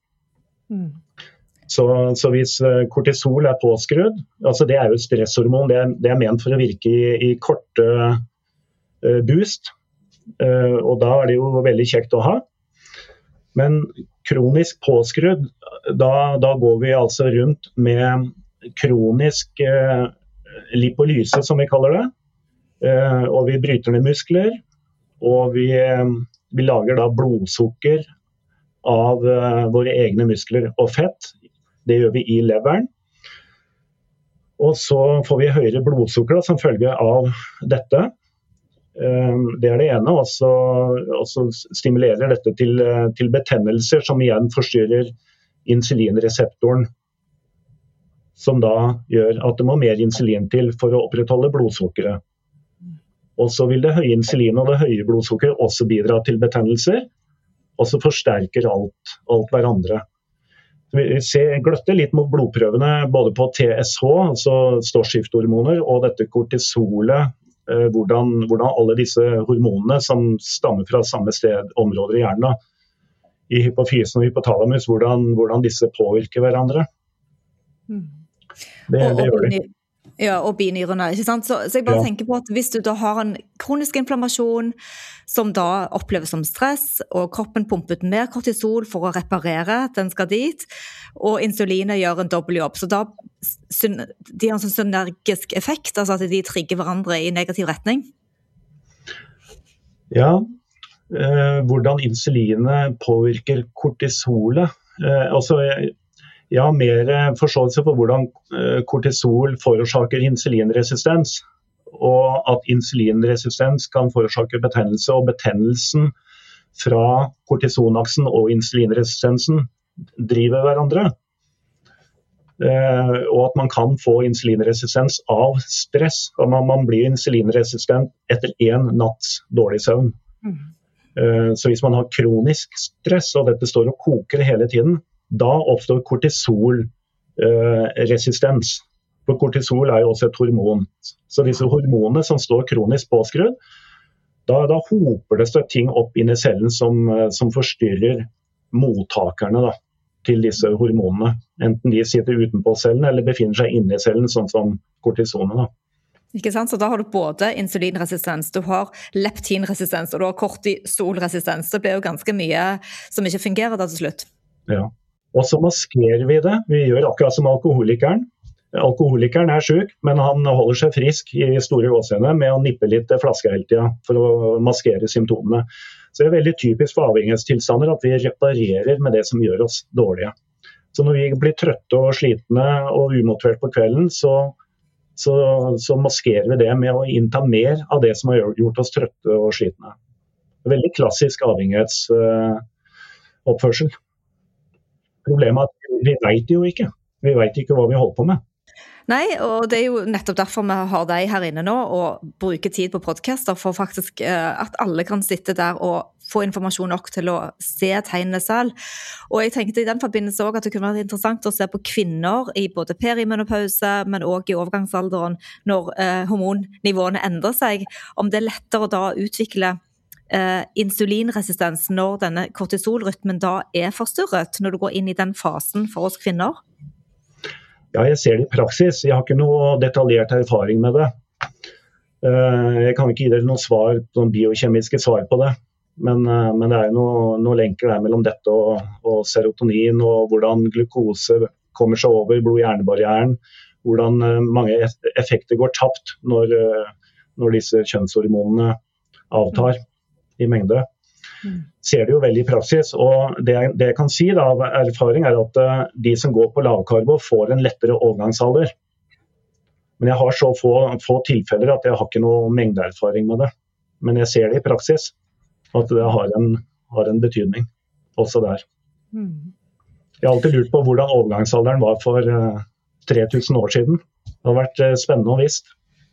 S5: Så hvis kortisol er påskrudd, altså det er jo et stresshormon, det er ment for å virke i korte boost, og da er det jo veldig kjekt å ha. Men kronisk påskrudd, da går vi altså rundt med kronisk lipolyse, som vi kaller det. Og vi bryter ned muskler, og vi lager da blodsukker av våre egne muskler og fett. Det gjør vi i leveren. Og så får vi høyere blodsukker som følge av dette. Det er det ene, og så stimulerer dette til betennelser som igjen forstyrrer insulinreseptoren, som da gjør at det må mer insulin til for å opprettholde blodsukkeret. Og så vil det høye insulin og det høye blodsukkeret også bidra til betennelser, og så forsterker alt hverandre. Vi gløtter litt mot blodprøvene både på TSH, altså stoffskiftehormoner, og dette kortisolet, hvordan alle disse hormonene som stammer fra samme sted, områder i hjernen, i hypofysen og hypotalamus, hvordan disse påvirker hverandre. Det gjør de.
S4: Ja, og binyrene, ikke sant? Så jeg bare tenker på at hvis du da har en kronisk inflammasjon som da oppleves som stress, og kroppen pumper mer kortisol for å reparere, den skal dit, og insulinet gjør en dobbeltjobb, så da de har en sånn synergisk effekt, altså at de trigger hverandre i negativ retning.
S5: Ja, hvordan insulinet påvirker kortisolet, altså jeg har mer forståelse for hvordan kortisol forårsaker insulinresistens, og at insulinresistens kan forårsake betennelse, og betennelsen fra kortisonaksen og insulinresistensen driver hverandre. Og at man kan få insulinresistens av stress, og man blir insulinresistent etter en natts dårlig søvn. Så hvis man har kronisk stress, og dette står og koker hele tiden, da oppstår kortisolresistens. For kortisol jo også et hormon. Så disse hormonene som står kronisk påskrudd, da hoper det seg ting opp inn i cellen som forstyrrer mottakerne da, til disse hormonene. Enten de sitter utenpå cellen eller befinner seg inne i cellen, sånn som kortisonet da.
S4: Ikke sant? Så da har du både insulinresistens, du har leptinresistens, og du har kortisolresistens. Det blir jo ganske mye som ikke fungerer da til slutt.
S5: Ja. Og så maskerer vi det. Vi gjør akkurat som alkoholikeren. Alkoholikeren syk, men han holder seg frisk i store gåsehudene med å nippe litt flaske hele tiden for å maskere symptomene. Så det veldig typisk for avhengighetstilstander at vi reparerer med det som gjør oss dårlige. Så når vi blir trøtte og slitne og umotivert på kvelden, så maskerer vi det med å innta mer av det som har gjort oss trøtte og slitne. Veldig klassisk avhengighetsoppførsel. Problemet at vi vet jo ikke. Vi vet ikke hva vi holder på med.
S4: Nei, og det jo nettopp derfor vi har deg her inne nå og bruker tid på podcaster for faktisk at alle kan sitte der og få informasjon nok til å se tegnene selv. Og jeg tenkte i den forbindelse også at det kunne være interessant å se på kvinner i både perimenopause, men også i overgangsalderen når hormonnivåene endrer seg, om det lettere da å utvikle insulinresistens når denne kortisolrytmen da forstyrret når du går inn i den fasen for oss kvinner?
S5: Ja, jeg ser det i praksis. Jeg har ikke noe detaljert erfaring med det. Jeg kan ikke gi dere noen biokjemiske svar på det. Men det jo noen lenker der mellom dette og serotonin, og hvordan glukose kommer seg over blod-hjernebarrieren, hvordan mange effekter går tapt når disse kjønnshormonene avtar i mengde. Ser det jo veldig i praksis, og det jeg kan si da, av erfaring at de som går på lavkarbo får en lettere overgangsalder. Men jeg har så få tilfeller at jeg har ikke noe mengdeerfaring med det. Men jeg ser det i praksis, at det har en betydning også der. Jeg har alltid lurt på hvordan overgangsalderen var for 3000 år siden. Det har vært spennende og visst.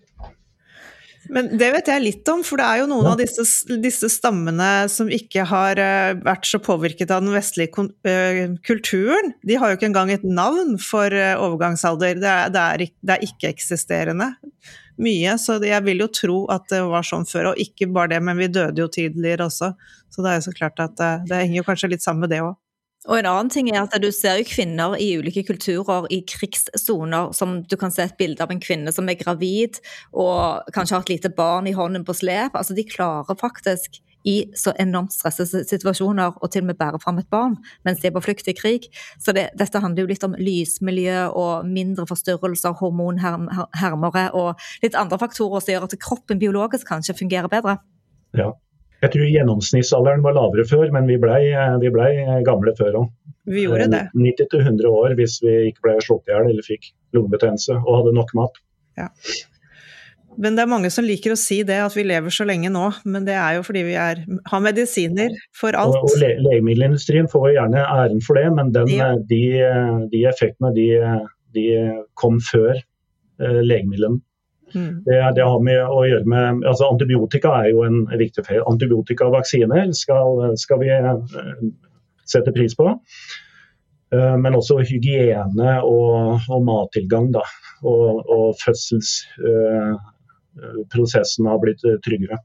S3: Men det vet jeg litt om, for det jo noen av disse stammene som ikke har vært så påvirket av den vestlige kulturen. De har jo ikke engang et navn for overgangsalder. Det ikke eksisterende mye, så jeg vil jo tro at det var sånn før, og ikke bare det, men vi døde jo tidligere også. Så det jo så klart at det henger jo kanskje litt sammen med det også.
S4: Og en annen ting at du ser jo kvinner i ulike kulturer i krigssoner, som du kan se et bilde av en kvinne som gravid og kanskje har et lite barn i hånden på slep. Altså de klarer faktisk i så enormt stressede situasjoner og til og med bære frem et barn mens de på flukt i krig. Så dette handler jo litt om lysmiljø og mindre forstyrrelser, hormonhermere og litt andre faktorer som gjør at kroppen biologisk kanskje fungerer bedre.
S5: Ja. Jeg tror gjennomsnittsalderen var lavere før, men vi ble gamle før også.
S3: Vi gjorde det.
S5: 90-100 år hvis vi ikke ble slått ihjel eller fikk lungebetennelse og hadde nok mat.
S3: Ja. Men det mange som liker å si det, at vi lever så lenge nå, men det jo fordi vi har medisiner for alt.
S5: Og legemiddelindustrien får gjerne æren for det, men de effektene de kom før legemidlene. Det har med å gjøre med, altså antibiotika jo en viktig feil. Antibiotikavaksiner skal vi sette pris på, men også hygiene og mattilgang da, og fødselsprosessen har blitt tryggere.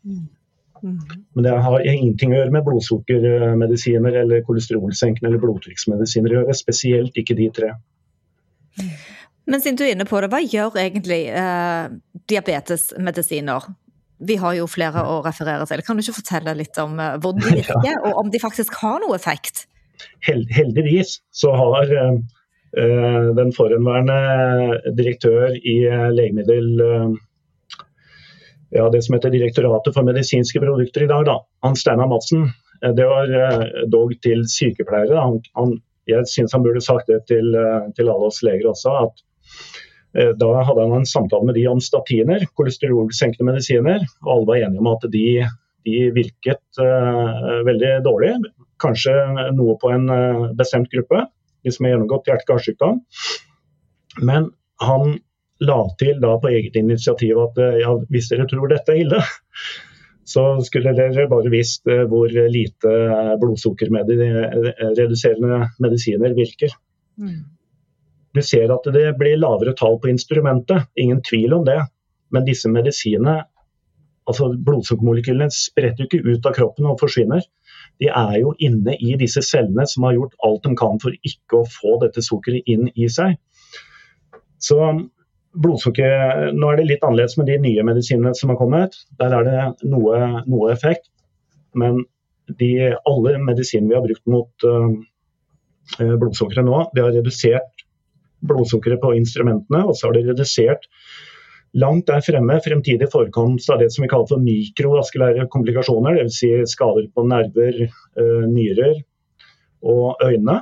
S5: Men det har ingenting å gjøre med blodsukkermedisiner eller kolesterolsenkende eller blodtrykksmedisiner å gjøre, spesielt ikke de tre.
S4: Men siden du inne på det, hva gjør egentlig diabetesmedisiner? Vi har jo flere å referere til. Kan du ikke fortelle litt om hvor de virker, og om de faktisk har noe effekt?
S5: Heldigvis så har den forhenværende direktør i legemiddel, det som heter Direktoratet for medisinske produkter i dag, han Steinar Madsen, det var dog til sykepleiere. Jeg synes han burde sagt det til alle oss leger også, at da hadde han en samtale med de om statiner, kolesterolsenkende medisiner, og alle var enige om at de virket veldig dårlig, kanskje noe på en bestemt gruppe, de som har gjennomgått hjerte-karsykdom. Men han la til da på eget initiativ at hvis dere tror dette er ille, så skulle dere bare visst hvor lite blodsukkerreduserende medisiner virker. Du ser at det blir lavere tall på instrumentet, ingen tvil om det. Men disse medisinene, altså blodsukkermolekylene, spretter ikke ut av kroppen og forsvinner. De er jo inne i disse cellene som har gjort alt de kan for ikke å få dette sukkeret inn i seg. Så blodsukker, nå er det litt annerledes med de nye medisinene som har kommet. Der er det noe effekt. Men alle medisiner vi har brukt mot blodsukkeret nå, det har redusert blodsukkeret på instrumentene, og så har det redusert langt der fremme fremtidig forekomst av det som vi kaller for mikrovaskulære komplikasjoner, det vil si skader på nerver, nyrer og øyne.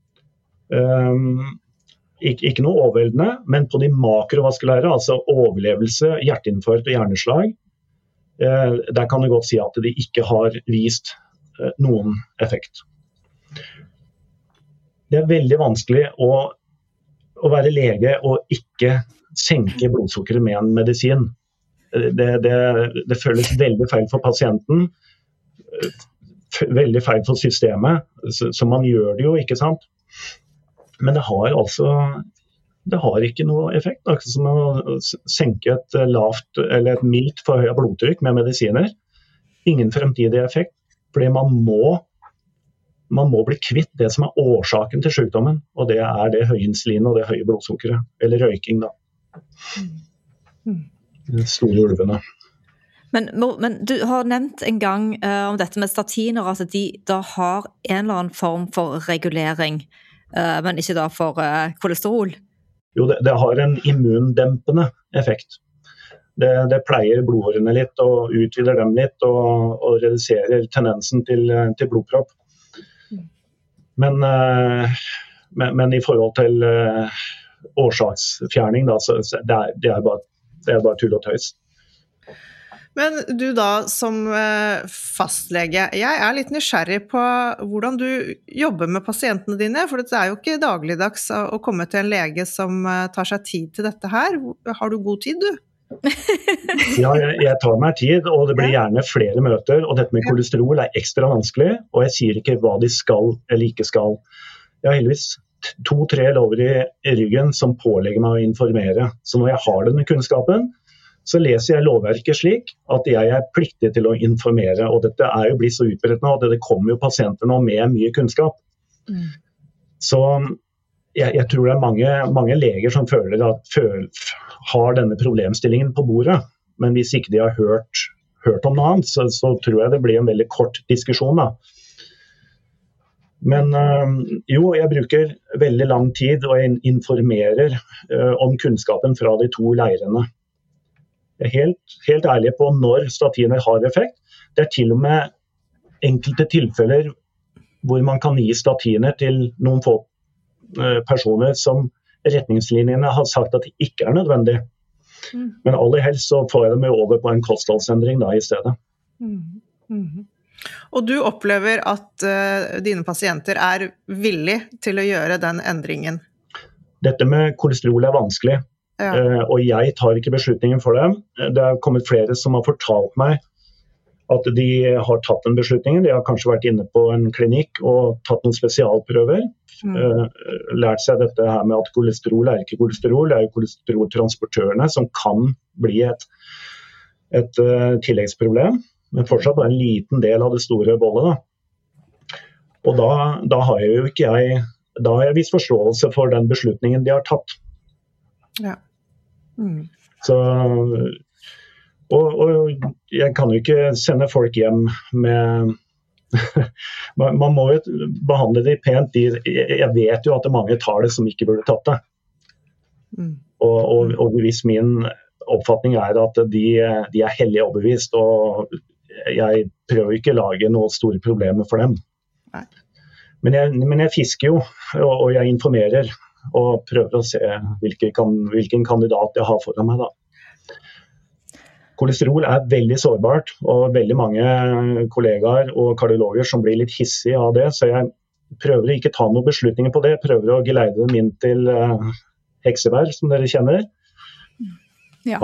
S5: Ikke noe overveldende, men på de makrovaskulære, altså overlevelse, hjerteinfarkt og hjerneslag, der kan det godt si at de ikke har vist noen effekt. Det er veldig vanskelig å være lege og ikke senke blodsukkeret med en medisin. Det føles veldig feil for pasienten, veldig feil for systemet, så man gjør det jo, ikke sant? Men det har ikke noe effekt, akkurat som å senke et lavt eller et mildt forhøyet blodtrykk med medisiner. Ingen fremtidig effekt, fordi man må bli kvitt det som er årsaken til sykdommen, og det er det høye insulin og det høye blodsukkeret, eller røyking da. De store ulvene.
S4: Men du har nevnt en gang om dette med statiner, at de da har en eller annen form for regulering, men ikke da for kolesterol?
S5: Jo, det har en immundempende effekt. Det pleier blodårene litt og utvider dem litt og reduserer tendensen til blodpropp. Men i forhold til årsaksfjerning, da, så det er bare tull og tøys.
S3: Men du da, som fastlege, jeg er litt nysgjerrig på hvordan du jobber med pasientene dine, for det er jo ikke dagligdags å komme til en lege som tar seg tid til dette her. Har du god tid, du?
S5: Ja, jeg tar meg tid, og det blir gjerne flere møter, og dette med kolesterol er ekstra vanskelig, og jeg sier ikke hva de skal eller ikke skal. Jeg har heldigvis 2-3 lover i ryggen som pålegger meg å informere, så når jeg har denne kunnskapen, så leser jeg lovverket slik at jeg er pliktig til å informere, og dette er jo blitt så utbredt nå, at det kommer jo pasienter nå med mye kunnskap. Så jeg tror det er mange leger som har denne problemstillingen på bordet, men hvis ikke de har hørt om noe annet, så tror jeg det blir en veldig kort diskusjon da. Men jo, jeg bruker veldig lang tid og informerer om kunnskapen fra de to leirene. Jeg er helt ærlig på når statiner har effekt. Det er til og med enkelte tilfeller hvor man kan gi statiner til noen få personer som retningslinjene har sagt at det ikke er nødvendig. Men aller helst så får jeg dem over på en kostholdsendring da i stedet.
S3: Og du opplever at dine pasienter er villige til å gjøre den endringen?
S5: Dette med kolesterol er vanskelig. Ja. Og jeg tar ikke beslutningen for dem. Det har kommet flere som har fortalt meg at de har tatt den beslutningen. De har kanskje vært inne på en klinikk og tatt noen spesialprøver. Lært seg dette her med at kolesterol er ikke kolesterol, det er jo kolesteroltransportørene som kan bli et tilleggsproblem, men fortsatt bare en liten del av det store bollet da. Og da har jeg jo ikke da har jeg viss forståelse for den beslutningen de har tatt.
S3: Ja.
S5: Så, og jeg kan jo ikke sende folk hjem med man må jo behandle det pent. Jeg vet jo at mange tar det som ikke burde tatt det. Og hvis min oppfatning at de hellig overbevist, og jeg prøver ikke å lage noen store problemer for dem. Nei. Men jeg fisker jo, og jeg informerer, og prøver å se hvilken kandidat jeg har foran meg da. Kolesterol veldig sårbart, og veldig mange kollegaer og kardiologer som blir litt hissige av det, så jeg prøver ikke ta noen beslutninger på det. Jeg prøver å geleide dem inn til Hekseberg, som dere kjenner. Ja.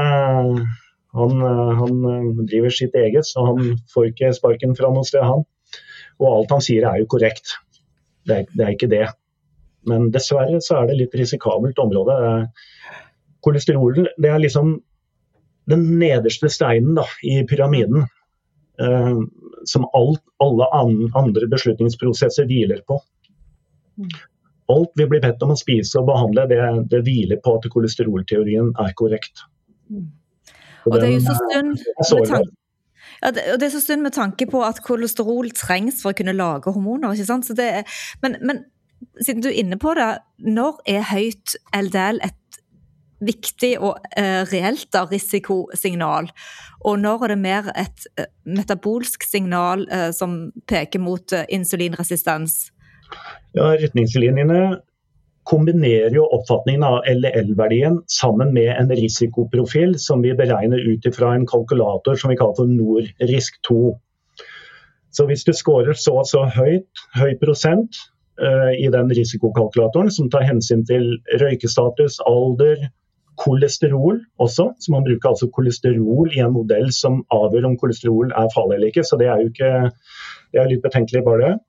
S5: Han driver sitt eget, så han får ikke sparken fra noe sted, han. Og alt han sier jo korrekt. Det ikke det. Men dessverre så det litt risikabelt område. Kolesterolen, det liksom den nederste steinen da, i pyramiden, som alle andre beslutningsprosesser hviler på. Alt vi blir bedt om å spise og behandle, det hviler på at kolesterolteorien korrekt.
S4: Og det jo så synd det så synd med tanke på at kolesterol trengs for å kunne lage hormoner, ikke sant? Så men siden du inne på det, når høyt LDL et viktig og reelt risikosignal, og når det mer et metabolsk signal som peker mot insulinresistens?
S5: Ja, retningslinjene kombinerer jo oppfatningen av LDL-verdien sammen med en risikoprofil som vi beregner ut fra en kalkulator som vi kaller for NOR-RISK2. Så hvis du scorer så høy prosent i den risikokalkulatoren som tar hensyn til røykestatus, alder, kolesterol også, så man bruker altså kolesterol i en modell som avgjør om kolesterol farlig eller ikke, så det jo ikke, det litt betenkelig bare det.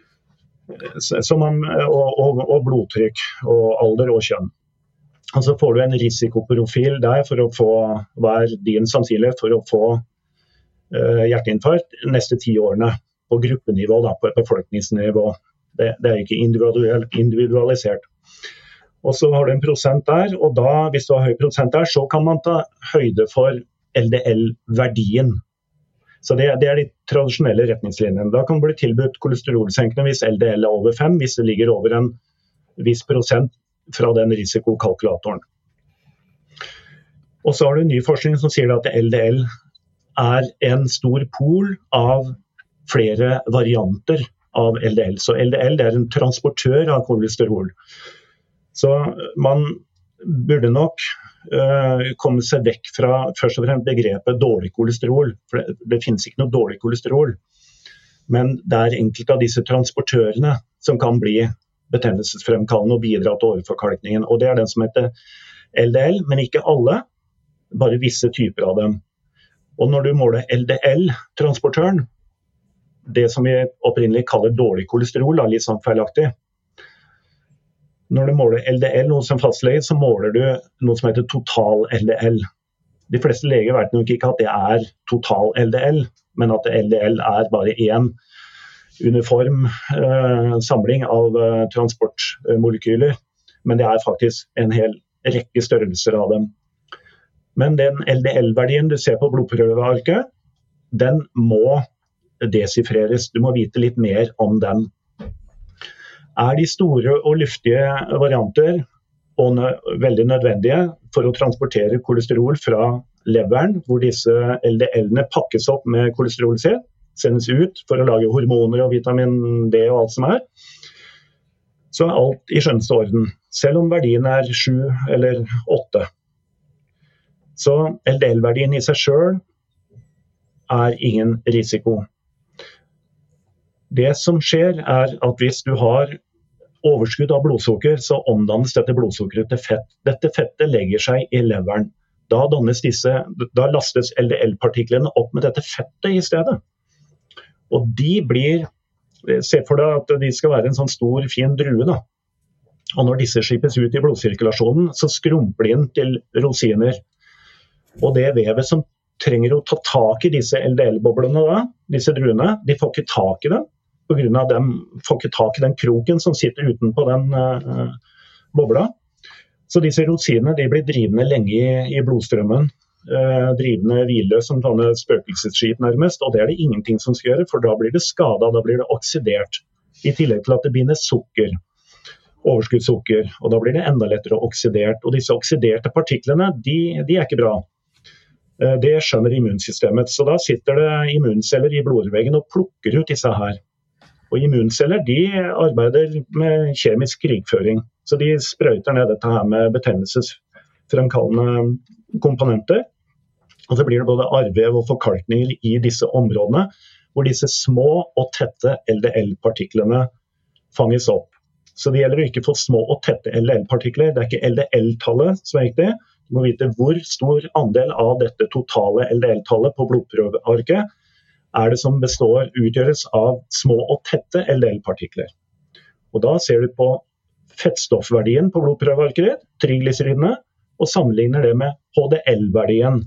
S5: Og blodtrykk, og alder og kjønn. Og så får du en risikoprofil der for å få din sannsynlighet for å få hjerteinfarkt neste 10 årene på gruppenivå, da, på befolkningsnivå. Det ikke individualisert. Og så har du en prosent der, og da, hvis du har høy prosent der, så kan man ta høyde for LDL-verdien. Så det de tradisjonelle retningslinjene. Da kan det bli tilbudt kolesterolsenkende hvis LDL over 5, hvis det ligger over en viss prosent fra den risikokalkulatoren. Og så har du ny forskning som sier at LDL en stor pool av flere varianter av LDL. Så LDL det en transportør av kolesterol. Så man burde nok komme seg vekk fra først og fremst begrepet dårlig kolesterol, for det finnes ikke noe dårlig kolesterol, men det enkelte av disse transportørene som kan bli betennelsesfremkallende og bidra til overforkalkningen, og det den som heter LDL, men ikke alle, bare visse typer av dem. Og når du måler LDL-transportøren, det som vi opprinnelig kaller dårlig kolesterol, litt sånn feilaktig. Når du måler LDL hos en fastlege, så måler du noe som heter total LDL. De fleste leger vet nok ikke at det total LDL, men at LDL bare en uniform samling av transportmolekyler. Men det faktisk en hel rekke størrelser av dem. Men den LDL-verdien du ser på blodprøvearket, den må desifreres. Du må vite litt mer om den. De store og luftige varianter og veldig nødvendige for å transportere kolesterol fra leveren, hvor disse LDL-ene pakkes opp med kolesterol sitt, sendes ut for å lage hormoner og vitamin D og alt som så alt i skjønneste orden, selv om verdien 7 eller 8. Så LDL-verdien i seg selv ingen risiko. Det som skjer at hvis du har overskudd av blodsukker, så omdannes dette blodsukkeret til fett. Dette fettet legger seg i leveren. Da lastes LDL-partiklene opp med dette fettet i stedet. Og de se for deg at de skal være en sånn stor, fin drue da. Og når disse slippes ut i blodsirkulasjonen, så skrumper de inn til rosiner. Og det vevet som trenger å ta tak i disse LDL-boblene da, disse druene, de får ikke tak i dem. På grunn av dem får ikke tak i den kroken som sitter utenpå den bobla. Så disse rosinene de blir drivende lenge i blodstrømmen, drivende hvileløs som sånne spøkelsesskip nærmest, og det det ingenting som skal gjøre, for da blir det skadet, da blir det oksidert, i tillegg til at det binder sukker, overskuddssukker, og da blir det enda lettere oksidert, og disse oksiderte partiklene, de ikke bra. Det skjønner immunsystemet, så da sitter det immunceller i blodveggen og plukker ut disse her. Og immunceller, de arbeider med kjemisk krigføring, så de sprøyter ned dette her med betennelsesfremkallende komponenter, og så blir det både arrvev og forkalkninger i disse områdene, hvor disse små og tette LDL-partiklene fanges opp. Så det gjelder ikke for små og tette LDL-partikler, det ikke LDL-tallet som viktig. Du må vite hvor stor andel av dette totale LDL-tallet på blodprøvearket det som utgjøres av små og tette LDL-partikler. Og da ser du på fettstoffverdien på blodprøvearket, triglyceridene, og sammenligner det med HDL-verdien.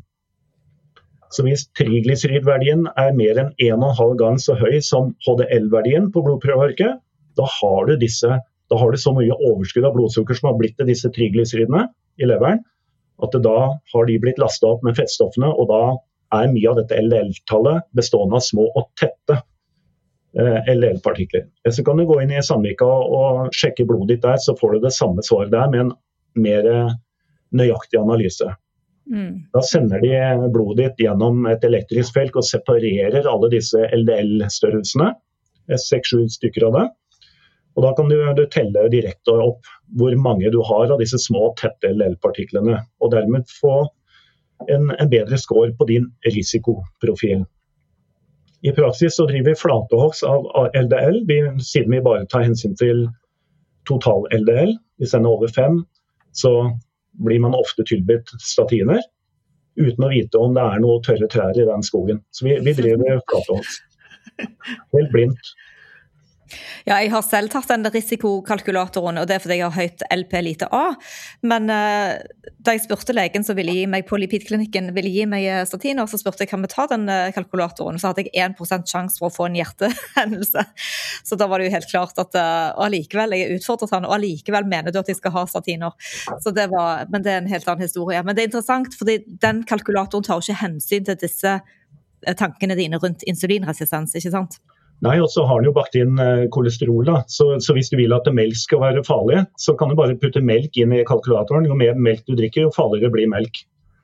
S5: Så hvis triglyceridverdien mer enn 1,5 gang så høy som HDL-verdien på blodprøvearket, da har du så mye overskudd av blodsukker som har blitt til disse triglyceridene i leveren, at da har de blitt lastet opp med fettstoffene, og da mye av dette LDL-tallet bestående av små og tette LDL-partikler. Så kan du gå inn i Sandvika og sjekke blodet ditt der, så får du det samme svaret der med en mer nøyaktig analyse. Da sender de blodet ditt gjennom et elektrisk felt og separerer alle disse LDL-størrelsene, 6-7 stykker av det. Og da kan du telle direkte opp hvor mange du har av disse små tette LDL-partiklene, og dermed få en bedre score på din risikoprofil. I praksis så driver vi flatehogst av LDL, siden vi bare tar hensyn til total LDL. Hvis den over 5, så blir man ofte tilbudt statiner, uten å vite om det noe tørre trær i den skogen. Så vi driver flatehogst. Helt blindt.
S4: Ja, jeg har selv tatt den risikokalkulatoren, og det fordi jeg har høyt LP-A. Men da jeg spurte legen som ville gi meg på lipidklinikken, ville gi meg statiner, så spurte jeg kan vi ta den kalkulatoren, så hadde jeg 1% sjanse for å få en hjertehendelse. Så da var det jo helt klart at allikevel, jeg utfordret han, og allikevel mener du at jeg skal ha statiner. Så men det en helt annen historie. Men det interessant, fordi den kalkulatoren tar ikke hensyn til disse tankene dine rundt insulinresistens, ikke sant?
S5: Nei, og så har den jo bakt inn kolesterol da. Så hvis du vil at melk skal være farlig, så kan du bare putte melk inn i kalkulatoren. Jo mer melk du drikker, jo farligere blir melk.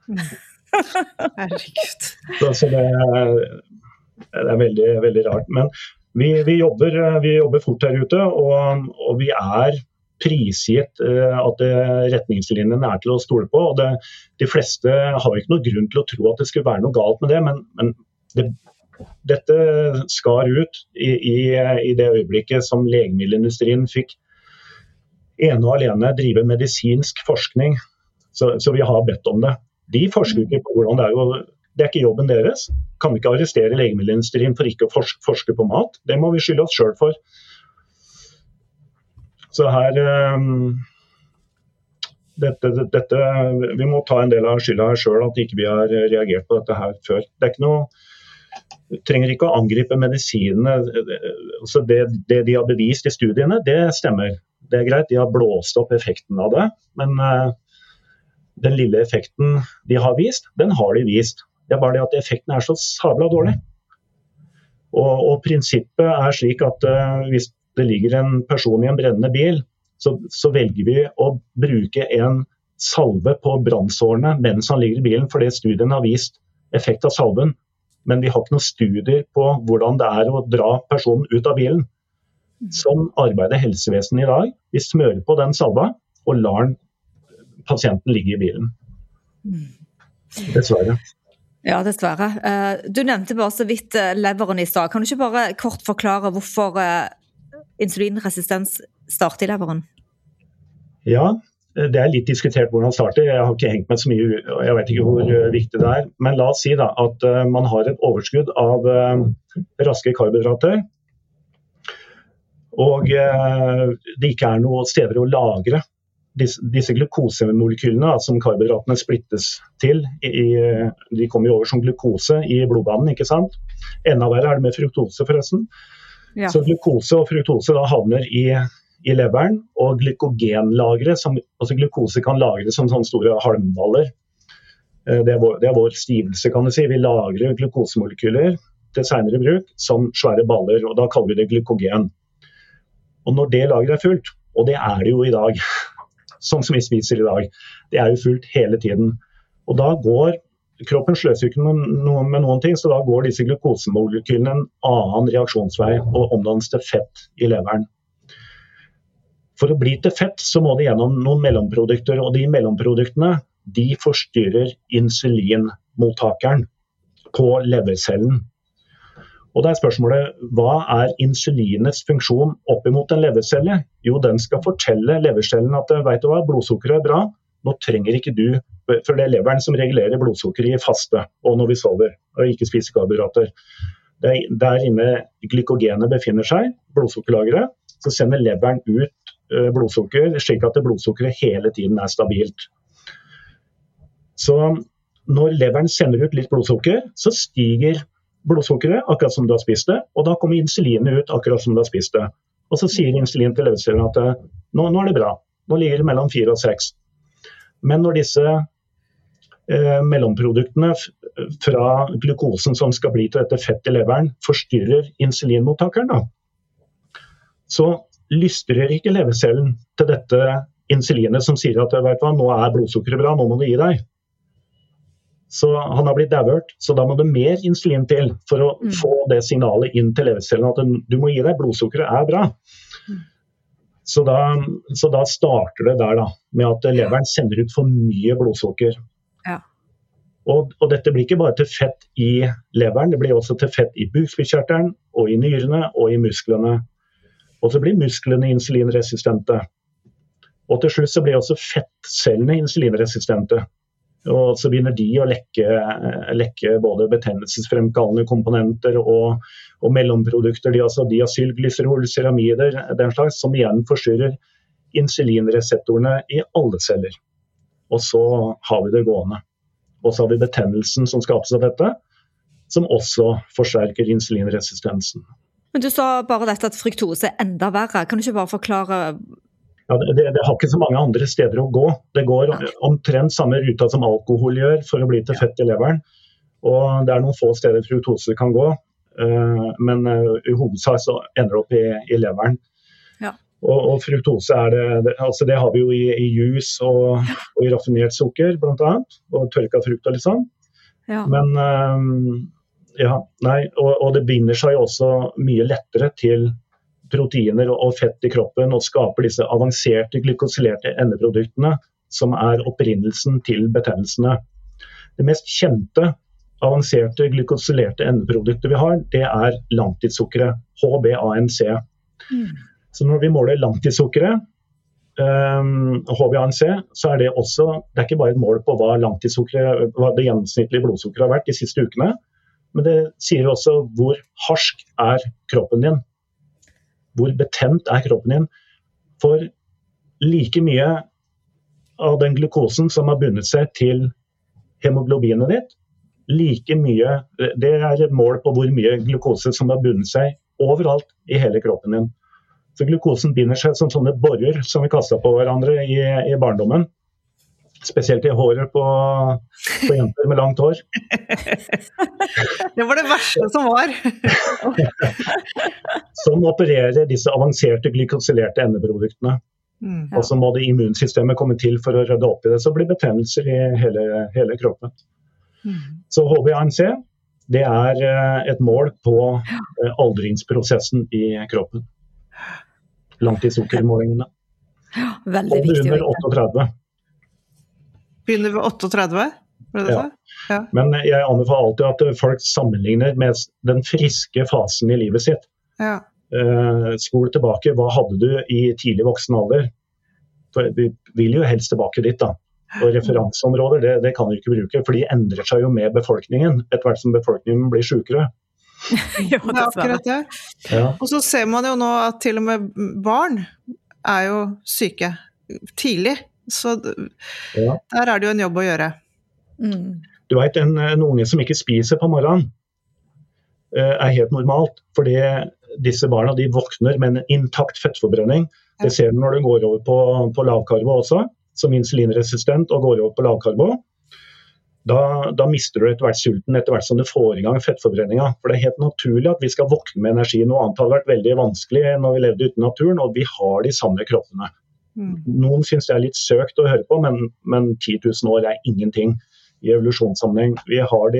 S3: Herregud.
S5: Så det veldig, veldig rart. Men vi jobber fort her ute, og vi prisgitt at retningslinjene til å stole på. Og de fleste har ikke noe grunn til å tro at det skulle være noe galt med det, men dette skar ut i det øyeblikket som legemiddelindustrien fikk ene og alene drive medisinsk forskning, så vi har bedt om det. De forsker ikke på hvordan det ikke jobben deres. Kan ikke arrestere legemiddelindustrien for ikke å forske på mat. Det må vi skylde oss selv for. Så her vi må ta en del av skylda her selv at ikke vi har reagert på dette her før. Det ikke noe trenger ikke å angripe medisinene. Så det de har bevist i studiene, det stemmer. Det greit, de har blåst opp effekten av det, men den lille effekten de har vist, den har de vist. Det bare det at effekten så sabla dårlig. Og prinsippet slik at hvis det ligger en person i en brennende bil, så velger vi å bruke en salve på brannsårene mens han ligger i bilen, fordi studien har vist effekt av salven. Men vi har ikke noen studier på hvordan det å dra personen ut av bilen. Sånn arbeider helsevesenet i dag. Vi smører på den salva og lar pasienten ligge i bilen. Dessverre.
S4: Ja, dessverre. Du nevnte bare så vidt leveren i stad. Kan du ikke bare kort forklare hvorfor insulinresistens starter i leveren? Ja,
S5: det litt diskutert hvordan det starter. Jeg har ikke hengt med så mye, jeg vet ikke hvor viktig det Men la oss si da, at man har et overskudd av raske karbohydrater, og det ikke noen steder å lagre disse glukosemolekylene som karbohydratene splittes til. De kommer jo over som glukose i blodbanen, ikke sant? Enda verre det med fruktose forresten. Ja. Så glukose og fruktose da havner i i leveren, og glykogenlagre, altså glukose kan lagres som sånne store halmballer. Det er vår stivelse, kan du si. Vi lagrer glukosemolekyler til senere bruk som svære baller, og da kaller vi det glykogen. Og når det lagret er fullt, og det er det jo i dag, sånn som vi spiser i dag, det er jo fullt hele tiden. Og da går kroppen sløser ikke med noen ting, så da går disse glukosemolekylene en annen reaksjonsvei og omdannes til fett i leveren. For å bli til fett så må det gjennom noen mellomprodukter, og de mellomproduktene de forstyrrer insulinmottakeren på levercellen. Og da er spørsmålet, hva er insulinets funksjon opp imot en levercelle? Jo, den skal fortelle levercellen at vet du hva, blodsukkeret er bra, nå trenger ikke du, for det er leveren som regulerer blodsukker i faste, og når vi sover, og ikke spiser karbohydrater. Der inne glykogenet befinner seg, blodsukkerlageret, så sender leveren ut blodsukker, slik at blodsukkeret hele tiden er stabilt. Så når leveren sender ut litt blodsukker, så stiger blodsukkeret, akkurat som du har spist det, og da kommer insulinet ut akkurat som du har spist det. Og så sier insulin til levercellen at nå er det bra, nå ligger det mellom 4 og 6. Men når disse mellomproduktene fra glukosen som skal bli til dette fett i leveren, forstyrrer insulinmottakeren, så lystrer ikke levercellen til dette insulinet som sier at vet du hva, nå er blodsukkeret bra, nå må du gi deg. Så han har blitt davert, så da må det mer insulin til for å få det signalet inn til levercellen at du må gi deg, blodsukkeret er bra. Så da starter det der da, med at leveren sender ut for mye blodsukker.
S4: Ja.
S5: Og dette blir ikke bare til fett i leveren, det blir også til fett i bukspyttkjertelen, og i nyrene, og i musklene. Og så blir musklene insulinresistente. Og til slutt så blir også fettcellene insulinresistente. Og så begynner de å lekke både betennelsesfremkallende komponenter og mellomprodukter, diacylglycerol, ceramider, den slags, som igjen forstyrrer insulinreseptorene i alle celler. Og så har vi det gående. Og så har vi betennelsen som skapes av dette, som også forsterker insulinresistensen.
S4: Men du sa bare dette at fruktose er enda verre. Kan du ikke bare forklare?
S5: Ja, det har ikke så mange andre steder å gå. Det går omtrent samme ruta som alkohol gjør for å bli til fett i leveren. Og det er noen få steder fruktose kan gå, men i hovedsak så ender det opp i leveren.
S4: Ja.
S5: Og fruktose det har vi jo i juice og i raffinert sukker blant annet, og tørka frukt og litt sånn.
S4: Ja.
S5: Men og det binder seg også mye lettere til proteiner og fett i kroppen og skaper disse avanserte glykosylerte endeproduktene som er opprinnelsen til betennelsene. Det mest kjente avanserte glykosylerte endeprodukter vi har, det er langtidssukkeret, HbA1c. Så når vi måler langtidssukkeret, HbA1c, så er det ikke bare et mål på hva det gjennomsnittlige blodsukkeret har vært de siste ukene, men det sier også hvor harsk er kroppen din. Hvor betent er kroppen din? For like mye av den glukosen som har bundet seg til hemoglobinet ditt, like mye, det er et mål på hvor mye glukose som har bundet seg overalt i hele kroppen din. Så glukosen binder seg som sånne borrer som vi kastet på hverandre i barndommen. Spesielt i håret på jenter med langt hår.
S3: Det var det verste som var.
S5: Sånn opererer disse avanserte glykosylerte endeproduktene. Og så må det immunsystemet komme til for å rydde opp i det, så blir betennelser i hele kroppen. Så HbA1c, det er et mål på aldringsprosessen i kroppen. Langtidssukkermålingene.
S4: Veldig viktig.
S5: Og under 38.
S3: Begynner ved 38? Ja.
S5: Men jeg anbefaler alltid at folk sammenligner med den friske fasen i livet sitt.
S3: Ja.
S5: Spol tilbake, hva hadde du i tidlig voksen alder? For vi vil jo helst tilbake dit da. Og referanseområder, det kan vi ikke bruke, for de endrer seg jo med befolkningen, etter hvert som befolkningen blir sykere.
S4: Ja, det er
S3: akkurat det. Ja. Og så ser man jo nå at til og med barn er jo syke tidlig. Så der er det jo en jobb å gjøre.
S5: Du vet, en unge som ikke spiser på morgenen er helt normalt, fordi disse barna de våkner med en intakt fettforbrenning, Det ser du når du går over på lavkarbo også, som insulinresistent og går over på lavkarbo. Da mister du etter hvert sulten, etter hvert som du får i gang fettforbrenninga. For det er helt naturlig at vi skal våkne med energi. Noe annet hadde vært veldig vanskelig når vi levde uten naturen, og vi har de samme kroppene. Noen synes det er litt søkt å høre på, men 10 000 år er ingenting i evolusjonssammenheng. Vi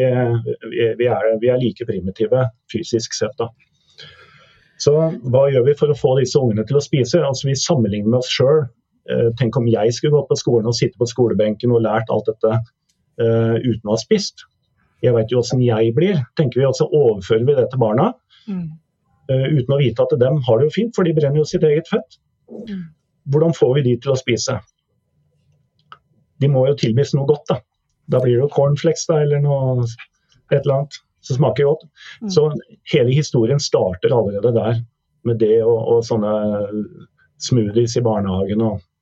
S5: er like primitive fysisk sett da. Så hva gjør vi for å få disse ungene til å spise? Altså vi sammenligner med oss selv. Tenk om jeg skulle gått på skolen og sitte på skolebenken og lært alt dette uten å ha spist. Jeg vet jo hvordan jeg blir. Tenker vi også overfører vi det til barna uten å vite at dem har det jo fint, for de brenner jo sitt eget fett. Hvordan får vi de til å spise? De må jo tilbys noe godt da. Da blir det jo cornflakes da, eller et eller annet som smaker godt. Så hele historien starter allerede der, med det og sånne smoothies i barnehagen.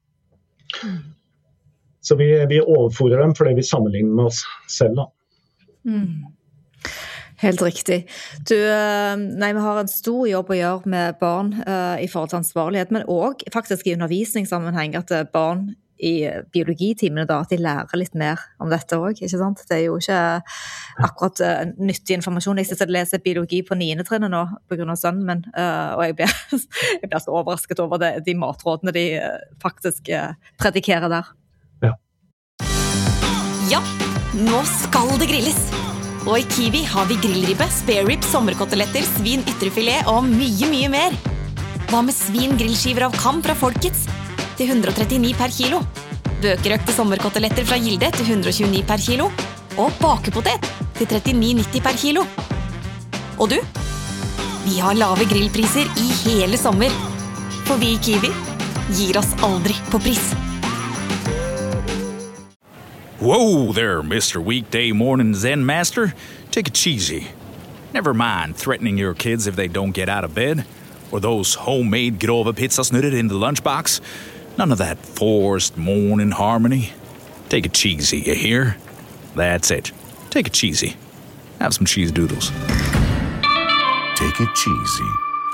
S5: Så vi overfører dem fordi vi sammenligner med oss selv da.
S4: Helt riktig. Vi har en stor jobb å gjøre med barn i forhold til ansvarlighet, men også faktisk i undervisningssammenheng, at barn i biologitimene da, at de lærer litt mer om dette også, ikke sant? Det er jo ikke akkurat nyttig informasjon. Jeg synes jeg leser biologi på 9. trinnet nå, på grunn av sønnen min, og jeg blir så overrasket over de matrådene de faktisk predikerer der.
S11: Ja, nå skal det grilles! Og i Kiwi har vi grillribbe, spare rib, sommerkoteletter, svin ytrefilet og mye mer. Hva med svin grillskiver av kam fra Folkets? Til 139 per kilo. Bøkerøkte sommerkoteletter fra Gilde til 129 per kilo. Og bakepotet til 39,90 per kilo. Og du? Vi har lave grillpriser i hele sommer. For vi i Kiwi gir oss aldri på pris.
S6: Whoa there, Mr. Weekday Morning Zen Master. Take it cheesy. Never mind threatening your kids if they don't get out of bed. Or those homemade grove pizzasnurrer in the lunchbox. None of that forced morning harmony. Take it cheesy, you hear? That's it. Take it cheesy. Have some cheese doodles.
S7: Take it cheesy.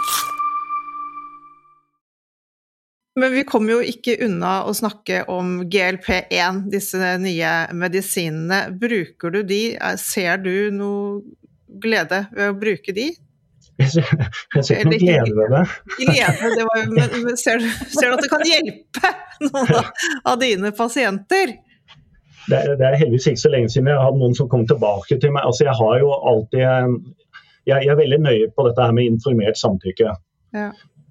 S3: Men vi kommer jo ikke unna å snakke om GLP-1, disse nye medisinene. Bruker du de? Ser du noe glede ved å bruke de?
S5: Jeg ser ikke noe glede ved det.
S3: Men ser du at det kan hjelpe noen av dine pasienter?
S5: Det er heldigvis ikke så lenge siden jeg hadde noen som kom tilbake til meg. Altså jeg har jo alltid, jeg er veldig nøye på dette her med informert samtykke. Ja.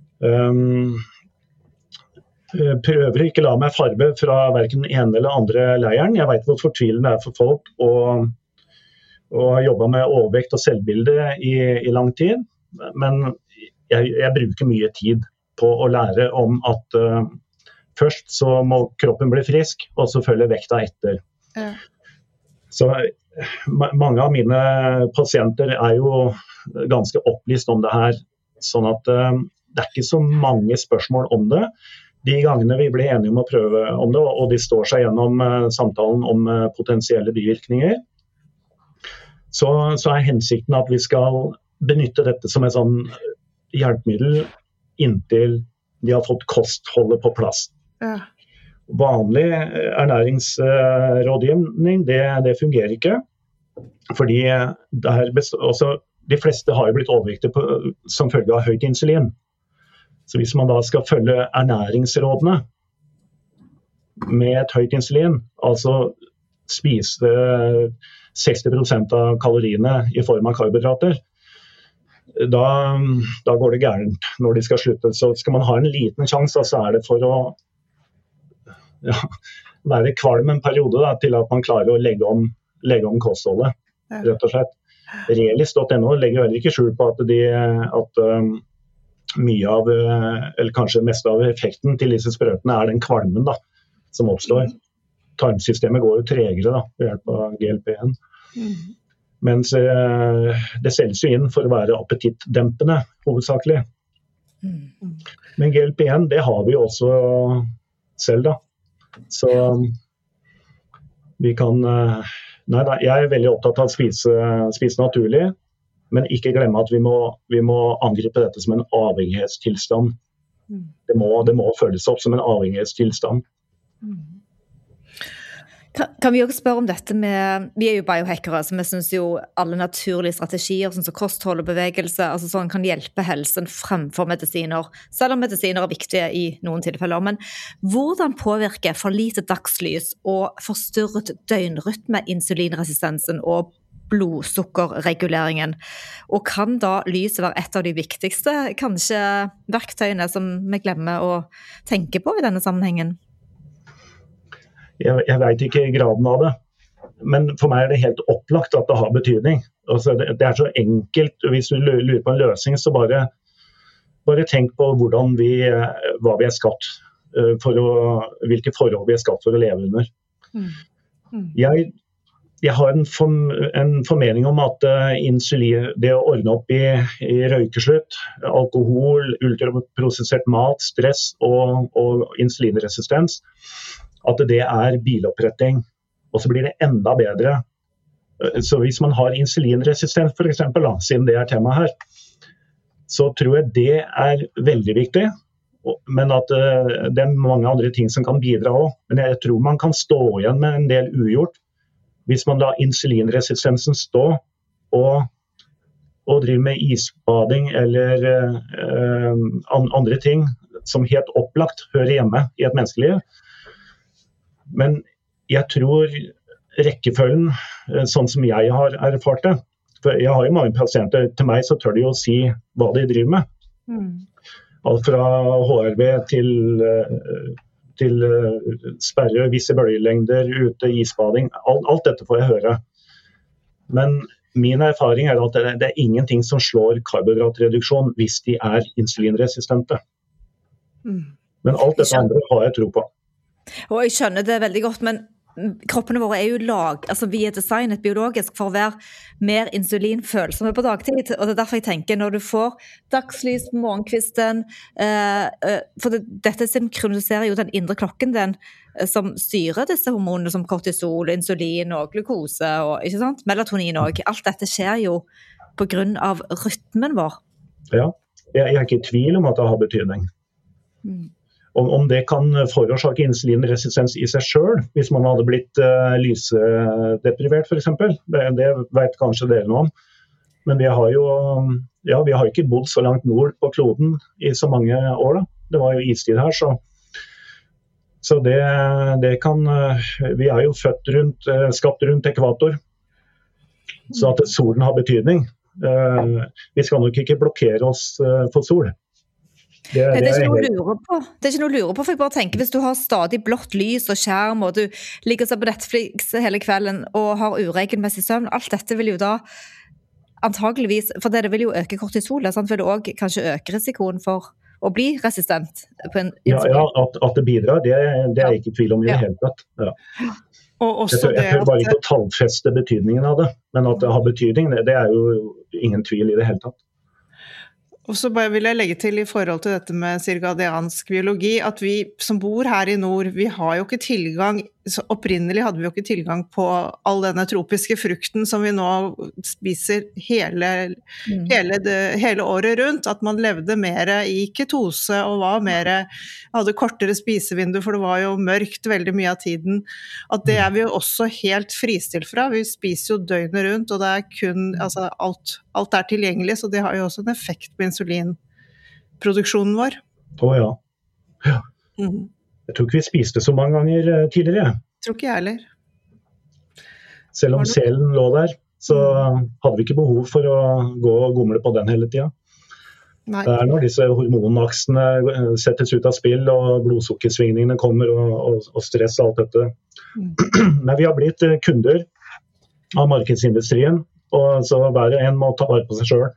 S5: Prøver ikke la meg farve fra hverken den ene eller andre leiren. Jeg vet hvor fortvilende det er for folk å jobbe med overvekt og selvbilde i lang tid. Men jeg bruker mye tid på å lære om at først så må kroppen bli frisk, og så følger vekta etter. Ja. Så mange av mine pasienter er jo ganske opplyst om det her, sånn at det er ikke så mange spørsmål om det. De gangene vi ble enige om å prøve om det, og de står seg gjennom samtalen om potensielle bivirkninger, så er hensikten at vi skal benytte dette som et sånn hjelpemiddel inntil de har fått kostholdet på plass. Ja. Vanlig ernæringsrådgivning, det fungerer ikke, fordi de fleste har jo blitt overvektige som følge av høyt insulin. Så hvis man da skal følge ernæringsrådene med et høyt insulin, altså spise 60% av kaloriene i form av karbohydrater, da går det gærent når de skal slutte. Så skal man ha en liten sjanse, så er det for å være kvalm en periode da, til at man klarer å legge om kostholdet, rett og slett. Realist.no legger heller ikke skjul på at mye av, eller kanskje mest av effekten til disse sprøytene er den kvalmen da, som oppstår. Tarmsystemet går jo tregere da, ved hjelp av GLP-1. Mens det selges jo inn for å være appetittdempende, hovedsakelig. Men GLP-1, det har vi jo også selv da. Så vi kan... jeg er veldig opptatt av å spise naturlig, men ikke glemme at vi må angripe dette som en avhengighetstilstand. Det må føles opp som en avhengighetstilstand.
S4: Kan vi også spørre om dette med, vi jo biohackere, så vi synes jo alle naturlige strategier, sånn som kosthold og bevegelse, altså sånn kan hjelpe helsen fremfor medisiner, selv om medisiner viktige i noen tilfeller. Men hvordan påvirker for lite dagslys og forstyrret døgnrytme insulinresistensen og blodsukkerreguleringen? Og kan da lyset være et av de viktigste, kanskje verktøyene som vi glemmer å tenke på i denne sammenhengen?
S5: Jeg vet ikke graden av det, men for meg det helt opplagt at det har betydning. Altså, det så enkelt, hvis du lurer på en løsning, så bare tenk på hva vi skapt, hvilke forhold vi skapt for å leve under. Jeg har en formening om at insulin, det å ordne opp i røykeslutt, alkohol, ultraprosessert mat, stress og insulinresistens, at det biloppretting, og så blir det enda bedre. Så hvis man har insulinresistens for eksempel, siden det tema her, så tror jeg det veldig viktig, men at det mange andre ting som kan bidra også. Men jeg tror man kan stå igjen med en del ugjort, hvis man lar insulinresistensen stå og driver med isbading eller andre ting som helt opplagt hører hjemme i et menneskeliv. Men jeg tror rekkefølgen, sånn som jeg har erfart det, for jeg har jo mange pasienter, til meg så tør de jo si hva de driver med. Alt fra HRV til sperre visse bølgelengder, ute isbading, alt dette får jeg høre. Men min erfaring at det ingenting som slår karbohydratreduksjon hvis de insulinresistente. Men alt dette andre har jeg tro på.
S4: Og jeg skjønner det veldig godt, men kroppene våre jo vi designet biologisk for å være mer insulinfølsomme på dagtid, og det derfor jeg tenker, når du får dagslys på morgenkvisten, for dette synkroniserer jo den indre klokken din, som styrer disse hormonene som kortisol, insulin og glukose, og, ikke sant? Melatonin også. Alt dette skjer jo på grunn av rytmen vår.
S5: Ja, jeg ikke i tvil om at det har betydning. Om det kan forårsake insulinresistens i seg selv, hvis man hadde blitt lysdeprivert for eksempel, det vet kanskje dere noe om. Men vi har ikke bodd så langt nord på kloden i så mange år da. Det var jo istid her, så det kan, vi jo skapt rundt ekvator, så at solen har betydning. Vi skal nok ikke blokkere oss for sol. Det ikke noe å lure
S4: på. Det ikke noe å lure på, for jeg bare tenker, hvis du har stadig blått lys og skjerm, og du ligger og ser på Netflix hele kvelden og har uregelmessig søvn, alt dette vil jo da antageligvis, for det vil jo øke kortisolet, sant? Vil det også kanskje øke risikoen for å bli resistent på en insulin? Ja,
S5: at det bidrar, det jeg ikke i tvil om i det hele tatt. Ja. Jeg tror bare ikke å tallfeste betydningen av det, men at det har betydning, det jo ingen tvil i det hele tatt.
S3: Og så bare vil jeg legge til i forhold til dette med cirkadiansk biologi, at vi som bor her i nord, vi har jo ikke tilgang, så opprinnelig hadde vi jo ikke tilgang på all denne tropiske frukten som vi nå spiser hele året rundt, at man levde mer i ketose og hadde kortere spisevindu, for det var jo mørkt veldig mye av tiden, at det vi jo også helt fristilt fra, vi spiser jo døgnet rundt, og det kun, altså alt tilgjengelig, så det har jo også en effekt på insulinproduksjonen vår.
S5: Ja. Jeg tror ikke vi spiste så mange ganger tidligere.
S3: Tror ikke jeg heller.
S5: Selv om selen lå der, så hadde vi ikke behov for å gå og gomle på den hele tiden. Nei. Det når disse hormonaksene settes ut av spill, og blodsukkersvingningene kommer, og stress og alt dette. Men vi har blitt kunder av markedsindustrien, og så hver en må ta vare på seg selv.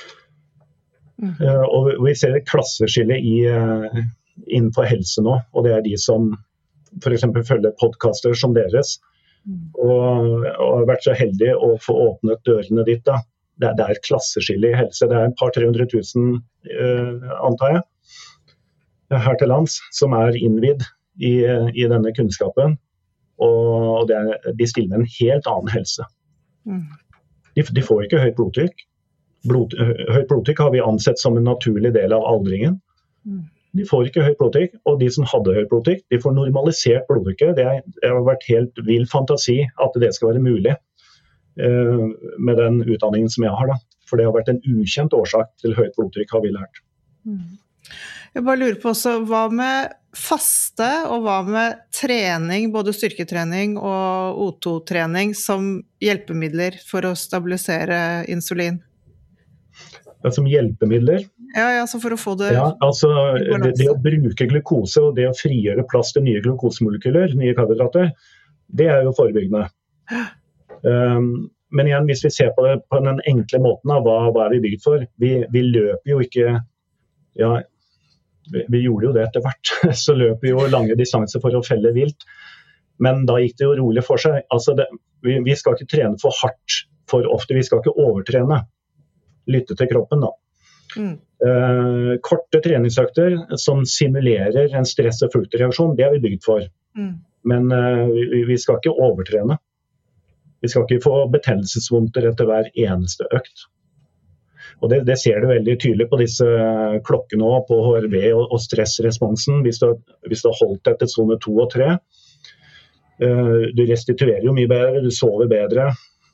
S5: Og vi ser et klasseskille innenfor helse nå, og det de som for eksempel følger podcaster som deres, og har vært så heldige å få åpnet dørene ditt da. Det et klasseskille i helse, det et par 300 000, antar jeg, her til lands, som innvidd i denne kunnskapen, og de stiller med en helt annen helse. De får ikke høyt blodtrykk. Høyt blodtrykk har vi ansett som en naturlig del av aldringen. De får ikke høyt blodtrykk, og de som hadde høyt blodtrykk, de får normalisert blodtrykket. Det har vært helt vill fantasi at det skal være mulig med den utdanningen som jeg har da. For det har vært en ukjent årsak til høyt blodtrykk, har vi lært.
S3: Jeg bare lurer på også, hva med faste og hva med trening, både styrketrening og O2-trening som hjelpemidler for å stabilisere insulin?
S5: Som hjelpemidler?
S3: Ja, så for å få det...
S5: Ja, altså det å bruke glukose og det å frigjøre plass til nye glukosemolekyler, nye karbohydrater, det jo forebyggende. Men igjen, hvis vi ser på det på den enkle måten, hva vi bygd for? Vi løper jo ikke... Ja, vi gjorde jo det etter hvert, så løper vi jo lange distanser for å felle vilt. Men da gikk det jo rolig for seg. Altså vi skal ikke trene for hardt, for ofte. Vi skal ikke overtrene. Lytte til kroppen da. Korte treningsøkter som simulerer en stress- og fluktreaksjon, det vi bygd for. Men vi skal ikke overtrene. Vi skal ikke få betennelsesvondter etter hver eneste økt. Og det ser du veldig tydelig på disse klokkene også, på HRV og stressresponsen. Hvis du har holdt etter zone 2 og 3, du restituerer jo mye bedre, du sover bedre,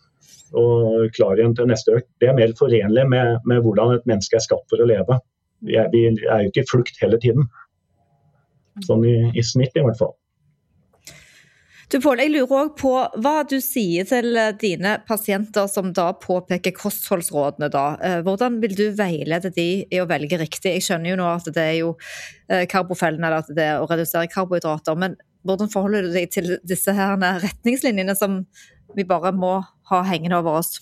S5: og klar igjen til neste økt. Det mer forenlig med hvordan et menneske skapt for å leve. Vi jo ikke i flukt hele tiden. Sånn i snitt i hvert fall.
S4: Du Pål, jeg lurer også på hva du sier til dine pasienter som da påpeker kostholdsrådene da. Hvordan vil du veilede de i å velge riktig? Jeg skjønner jo nå at det jo karbofellene, eller at det å redusere karbohydrater, men hvordan forholder du deg til disse her retningslinjene som vi bare må ha hengende over oss?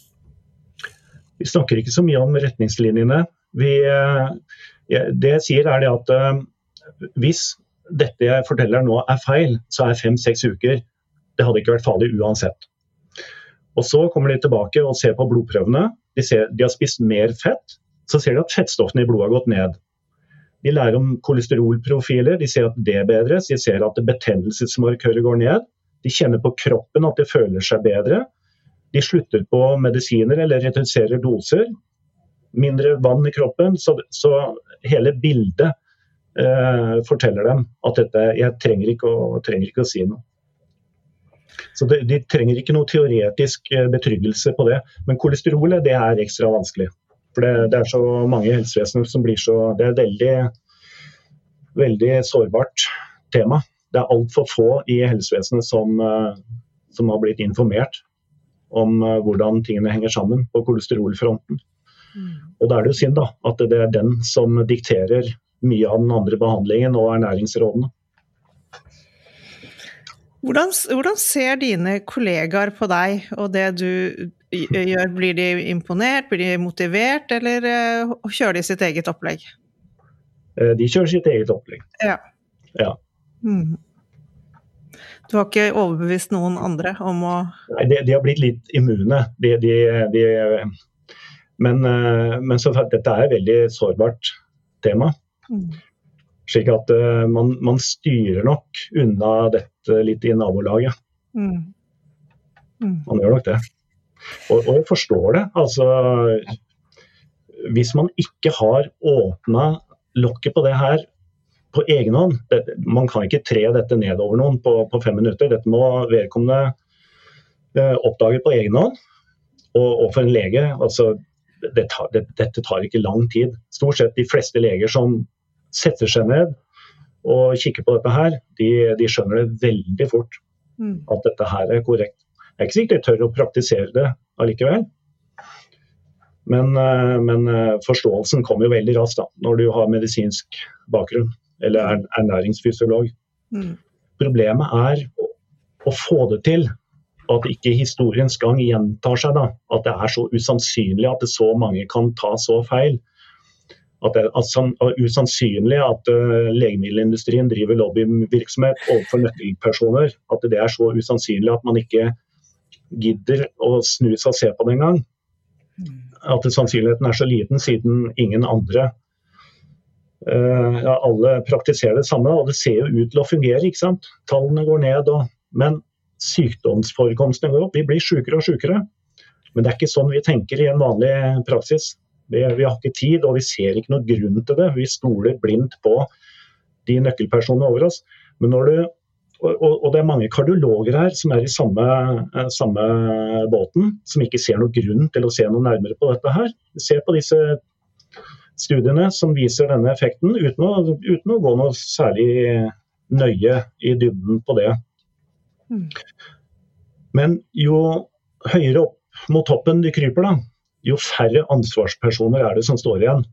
S5: Vi snakker ikke så mye om retningslinjene. Det jeg sier det at hvis dette jeg forteller nå feil, så 5-6 uker. Det hadde ikke vært farlig uansett. Og så kommer de tilbake og ser på blodprøvene. De har spist mer fett, så ser de at fettstoffene i blodet har gått ned. De lærer om kolesterolprofiler, de ser at det bedres, de ser at betennelsesmarkører går ned. De kjenner på kroppen at de føler seg bedre. De slutter på medisiner eller reduserer doser. Mindre vann i kroppen, så hele bildet forteller dem at jeg trenger ikke å si noe. Så de trenger ikke noe teoretisk betryggelse på det. Men kolesterolet, det ekstra vanskelig. For det så mange i helsevesenet som blir så... Det veldig, veldig sårbart tema. Det alt for få i helsevesenet som har blitt informert om hvordan tingene henger sammen på kolesterolfronten. Og da det jo synd da, at det den som dikterer mye av den andre behandlingen og ernæringsrådene.
S3: Hvordan ser dine kollegaer på deg og det du gjør? Blir de imponert, blir de motivert, eller kjører de sitt eget opplegg?
S5: De kjører sitt eget opplegg.
S3: Ja. Du har ikke overbevist noen andre om å...
S5: Nei, de har blitt litt immune. Men så dette et veldig sårbart tema. Slik at man styrer nok unna dette litt i nabolaget. Man gjør nok det. Og jeg forstår det. Altså, hvis man ikke har åpnet lokket på det her på egen hånd, man kan ikke tre dette ned over noen på 5 minutter. Dette må vedkommende oppdage på egen hånd. Og for en lege, altså, dette tar ikke lang tid. Stort sett de fleste leger som setter seg ned og kikker på dette her, de skjønner det veldig fort at dette her korrekt. Jeg ikke sikkert jeg tør å praktisere det allikevel, men forståelsen kommer jo veldig raskt da, når du har medisinsk bakgrunn, eller ernæringsfysiolog. Problemet å få det til, at ikke historiens gang gjentar seg da, at det så usannsynlig at det så mange kan ta så feil, at det usannsynlig at legemiddelindustrien driver lobbyvirksomhet overfor nøkkelpersoner, at det så usannsynlig at man ikke gidder å snu seg og se på det en gang. At sannsynligheten så liten siden ingen andre alle praktiserer det samme, og det ser jo ut til å fungere, ikke sant? Tallene går ned, men sykdomsforekomstene går opp, vi blir sykere og sykere. Men det ikke sånn vi tenker i en vanlig praksis. Vi har ikke tid, og vi ser ikke noe grunn til det. Vi stoler blindt på de nøkkelpersonene over oss. Men når du, og det mange kardiologer her som I samme båten, som ikke ser noen grunn til å se noe nærmere på dette her. Se på disse studiene som viser denne effekten, uten å gå noe særlig nøye I dybden på det. Men jo høyere opp mot toppen de kryper da, jo færre ansvarspersoner det som står igjen.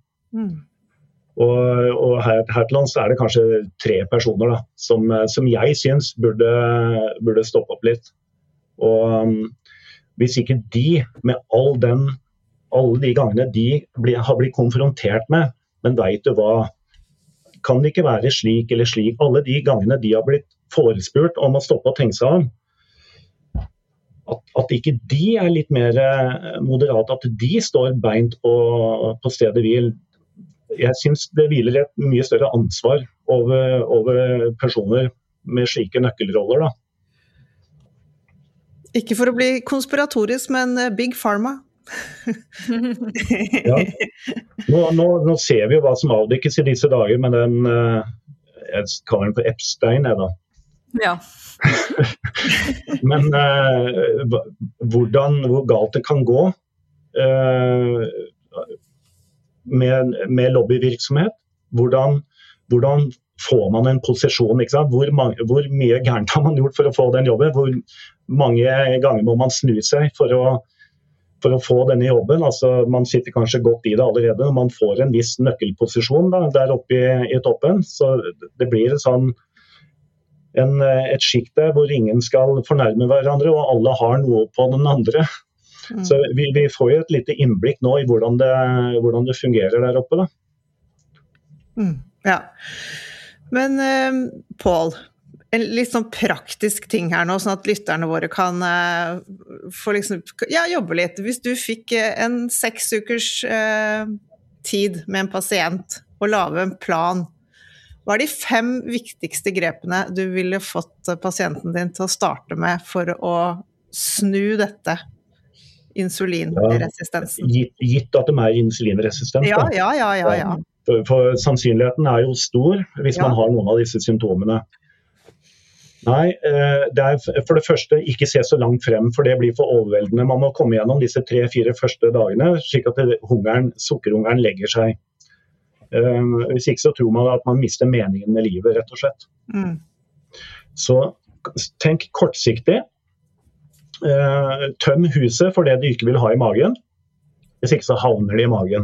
S5: Og her til lands det kanskje 3 personer da, som jeg synes burde stoppe opp litt. Og hvis ikke de, med alle de gangene de har blitt konfrontert med, men vet du hva, kan det ikke være slik eller slik, alle de gangene de har blitt forespurt om å stoppe og tenke seg om, at ikke de litt mer moderate, at de står beint på stedet hvil. Jeg synes det hviler et mye større ansvar over personer med slike nøkkelroller. Da.
S3: Ikke for å bli konspiratorisk, men Big Pharma.
S5: Ja. Nå ser vi jo hva som avdekkes I disse dager, men jeg kaller den for Epstein, da.
S4: Ja.
S5: Men hvor galt det kan gå med lobbyvirksomhet, hvordan får man en posisjon, ikke sant? Hvor mye gærent har man gjort for å få den jobben, hvor mange ganger må man snu seg for å få denne jobben, altså man sitter kanskje godt I det allerede, når man får en viss nøkkelposisjon da, der oppe I toppen, så det blir et skikt der hvor ingen skal fornærme hverandre, og alle har noe på den andre. Så vi får jo et lite innblikk nå I hvordan det fungerer der oppe da.
S3: Ja. Men Paul, en litt sånn praktisk ting her nå, sånn at lytterne våre kan få liksom, jobbe litt. Hvis du fikk en 6 ukers tid med en pasient og lave en plan, hva de 5 viktigste grepene du ville fått pasienten din til å starte med for å snu dette insulinresistensen?
S5: Gitt at de insulinresistent.
S3: Ja.
S5: For sannsynligheten jo stor hvis man har noen av disse symptomene. Nei, det for det første ikke se så langt frem, for det blir for overveldende. Man må komme gjennom disse 3-4 første dagene, slik at sukkerhungeren legger seg. Hvis ikke så tror man at man mister meningen med livet, rett og slett. Så tenk kortsiktig. Tøm huset for det du ikke vil ha I magen. Hvis ikke så havner det I magen.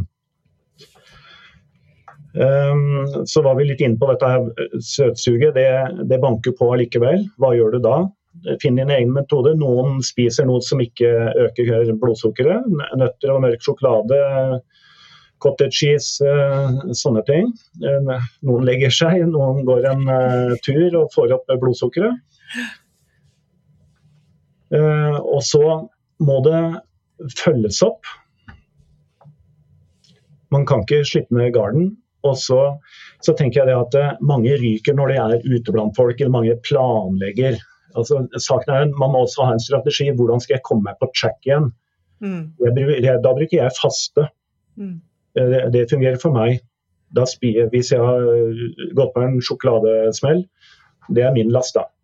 S5: Så var vi litt inne på dette her søtsuget, det banker på likevel. Hva gjør du da? Finn din egen metode. Noen spiser noe som ikke øker blodsukkeret. Nøtter og mørk sjokolade, cottage cheese, sånne ting. Noen legger seg, noen går en tur og får opp blodsukkeret. Og så må det følges opp. Man kan ikke slippe ned garden. Og så tenker jeg det at mange ryker når de ute blant folk, eller mange planlegger. Altså, saken man må også ha en strategi. Hvordan skal jeg komme meg på track igjen? Da bruker jeg faste. Det fungerer for meg. Hvis jeg har gått på en sjokoladesmell, det min last da.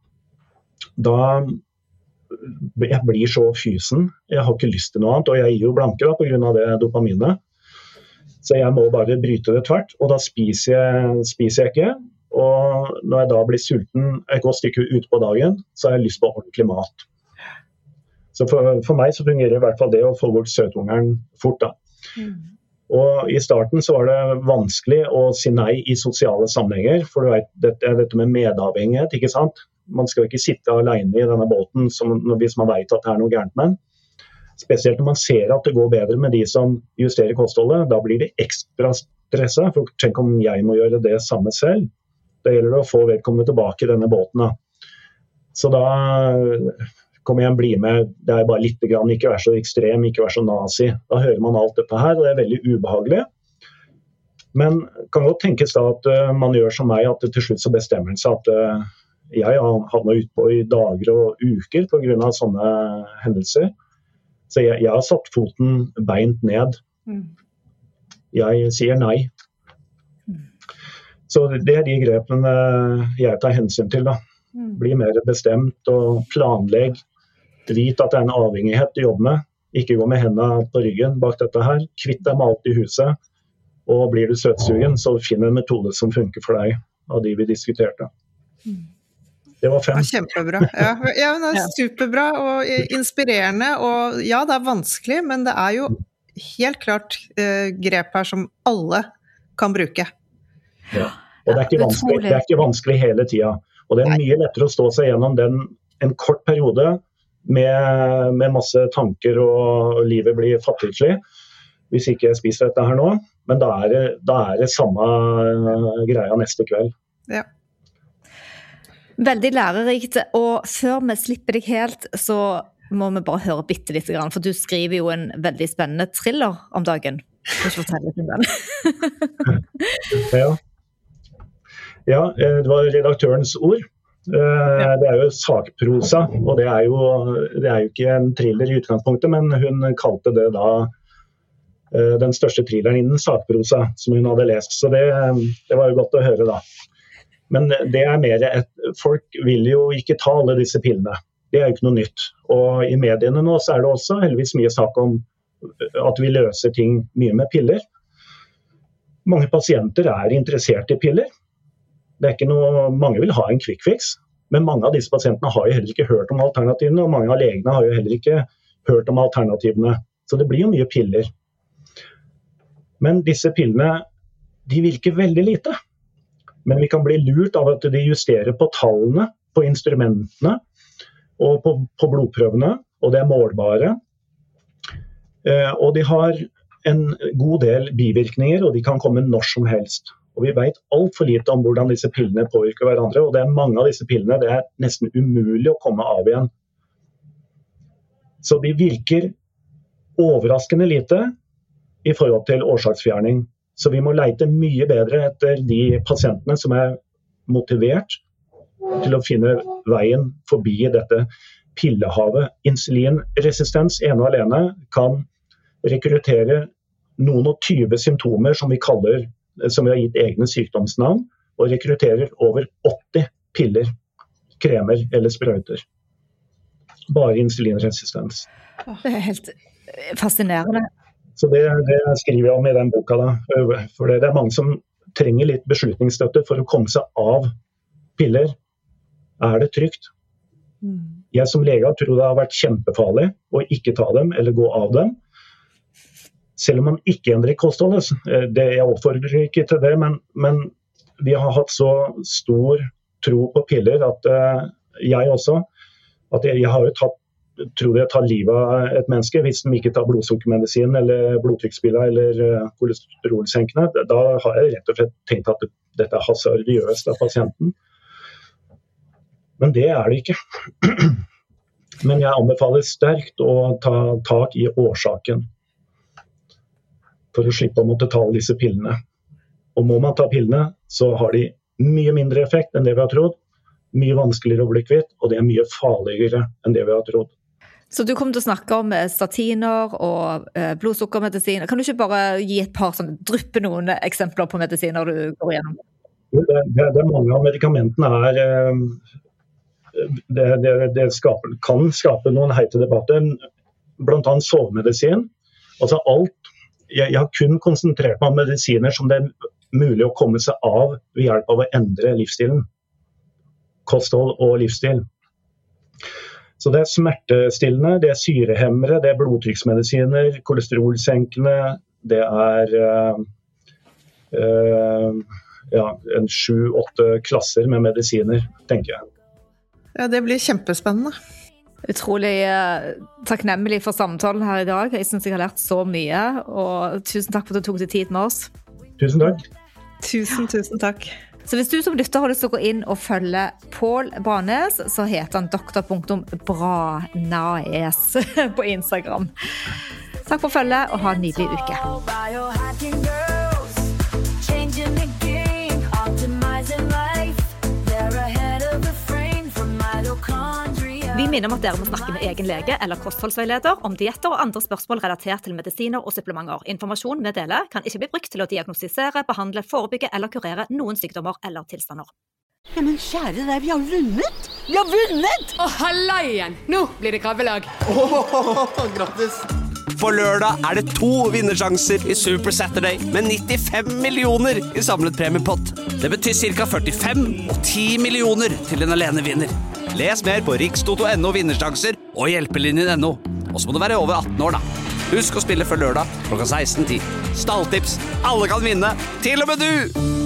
S5: Jeg blir så fysen. Jeg har ikke lyst til noe annet, og jeg gir jo blanke da, på grunn av det dopaminet. Så jeg må bare bryte det tvert, og da spiser jeg ikke. Og når jeg da blir sulten et godt stykke ut på dagen, så har jeg lyst på ordentlig mat. Så for meg så fungerer i hvert fall det å få bort søthungeren fort da. Og I starten så var det vanskelig å si nei I sosiale sammenhenger, for du vet, dette med medavhengighet, ikke sant? Man skal ikke sitte alene I denne båten hvis man vet at det noe gærent med. Spesielt når man ser at det går bedre med de som justerer kostholdet, da blir det ekstra stresset, for tenk om jeg må gjøre det samme selv. Da gjelder det å få vedkommende tilbake I denne båten. Da. Så da kommer jeg bli med, det bare litt grann, ikke være så ekstrem, ikke være så nazi. Da hører man alt dette her, og det veldig ubehagelig. Men kan godt tenkes da at man gjør som meg, at det til slutt så bestemmer seg at jeg har havnet ut på I dager og uker på grunn av sånne hendelser. Så jeg har satt foten beint ned. Jeg sier nei. Så det de grepene jeg tar hensyn til da. Bli mer bestemt og planlegg. Vit at det en avhengighet du jobber med. Ikke gå med hendene på ryggen bak dette her. Kvitt deg med alt I huset. Og blir du søtsugen, så finn en metode som funker for deg av de vi diskuterte. Det var 5.
S3: Ja, kjempebra. Ja, men det superbra og inspirerende. Og ja, det vanskelig, men det jo helt klart grep her som alle kan bruke.
S5: Ja, og det ikke vanskelig hele tiden. Og det mye lettere å stå seg gjennom en kort periode med masse tanker og livet blir fattigslig hvis ikke jeg spiser dette her nå, men da det samme greia neste kveld.
S3: Ja.
S4: Veldig lærerikt, og før vi slipper deg helt, så må vi bare høre bitte litt grann, for du skriver jo en veldig spennende thriller om dagen. Kan du fortelle litt om den? Ja, det var redaktørens ord. Det jo sakprosa, og det jo ikke en thriller I utgangspunktet, men hun kalte det da den største thrilleren innen sakprosa som hun hadde lest, så det var jo godt å høre da. Men det mer folk vil jo ikke ta alle disse pillene. Det jo ikke noe nytt. Og I mediene nå så det også heldigvis mye snakk om at vi løser ting mye med piller. Mange pasienter interessert I piller. Det ikke noe, mange vil ha en quick fix, men mange av disse pasientene har jo heller ikke hørt om alternativene, og mange av legene har jo heller ikke hørt om alternativene. Så det blir jo mye piller. Men disse pillene, de virker veldig lite. Men vi kan bli lurt av at de justerer på tallene, på instrumentene og på blodprøvene, og det målbare. Og de har en god del bivirkninger, og de kan komme når som helst. Og vi vet alt for lite om hvordan disse pillene påvirker hverandre, og det mange av disse pillene, det nesten umulig å komme av igjen. Så de virker overraskende lite I forhold til årsaksfjerning. Så vi må leite mye bedre etter de pasientene som motivert til å finne veien forbi dette pillehavet. Insulinresistens ene og alene kan rekruttere noen og 20 symptomer som vi har gitt egne sykdomsnavn, og rekrutterer over 80 piller, kremer eller sprøyter. Bare insulinresistens. Det helt fascinerende.
S5: Så det skriver jeg om I den boka da, for det mange som trenger litt beslutningsstøtte for å komme seg av piller. Det trygt? Jeg som lege tror det har vært kjempefarlig å ikke ta dem eller gå av dem. Selv om man ikke endrer kostholdet. Jeg oppfordrer ikke til det, men vi har hatt så stor tro på piller at jeg også, at jeg har jo tror jeg tar livet av et menneske hvis de ikke tar blodsukkermedisin eller blodtrykkspiller eller kolesterolsenkende. Da har jeg rett og slett tenkt at dette hasardiøst av pasienten. Men det det ikke. Men jeg anbefaler sterkt å ta tak I årsaken for å slippe å måtte ta disse pillene. Og må man ta pillene, så har de mye mindre effekt enn det vi har trodd, mye vanskeligere å bli kvitt, og det mye farligere enn det vi har trodd.
S4: Så du kommer til å snakke om statiner og blodsukkermedisiner. Kan du ikke bare gi et par dryppe noen eksempler på medisiner du går igjennom?
S5: Det mange av medikamentene det kan skape noen heite debatter, blant annet sovemedisin. Altså jeg har kun konsentrert meg om medisiner som det mulig å komme seg av ved hjelp av å endre livsstilen. Kosthold og livsstil. Så det smertestillende, det syrehemmere, det blodtrykksmedisiner, kolesterolsenkende, det en 7-8 klasser med medisiner, tenker jeg.
S3: Ja, det blir kjempespennende.
S4: Utrolig takknemlig for samtalen her I dag. Jeg synes jeg har lært så mye, og tusen takk for at du tok deg tid med oss.
S5: Tusen takk.
S3: Tusen takk.
S4: Så hvis du som lytter har lyst til å gå inn og følge Pål Branes, så heter han dr.Branes på Instagram. Takk for følget, og ha en nydelig uke. Vi minner om at dere må snakke med egen lege eller kostholdsveileder om dietter og andre spørsmål relatert til medisiner og supplementer. Informasjon vi deler kan ikke bli brukt til å diagnostisere, behandle, forebygge eller kurere noen sykdommer eller tilstander.
S8: Ja, men kjære deg, vi har vunnet! Vi har vunnet!
S9: Halla igjen! Nå blir det krabbelag.
S1: Grattis!
S10: På lørdag er det 2 vinnersjanser i Super Saturday med 95 millioner i samlet premiepott. Det betyr ca. 45 og 10 millioner til en alene vinner. Les mer på rikstoto.no vinnersjanser og hjelpelinjen.no. Og så må du være over 18 år da. Husk å spille før lørdag klokka 16:10. Stalltips, alle kan vinne, til og med du!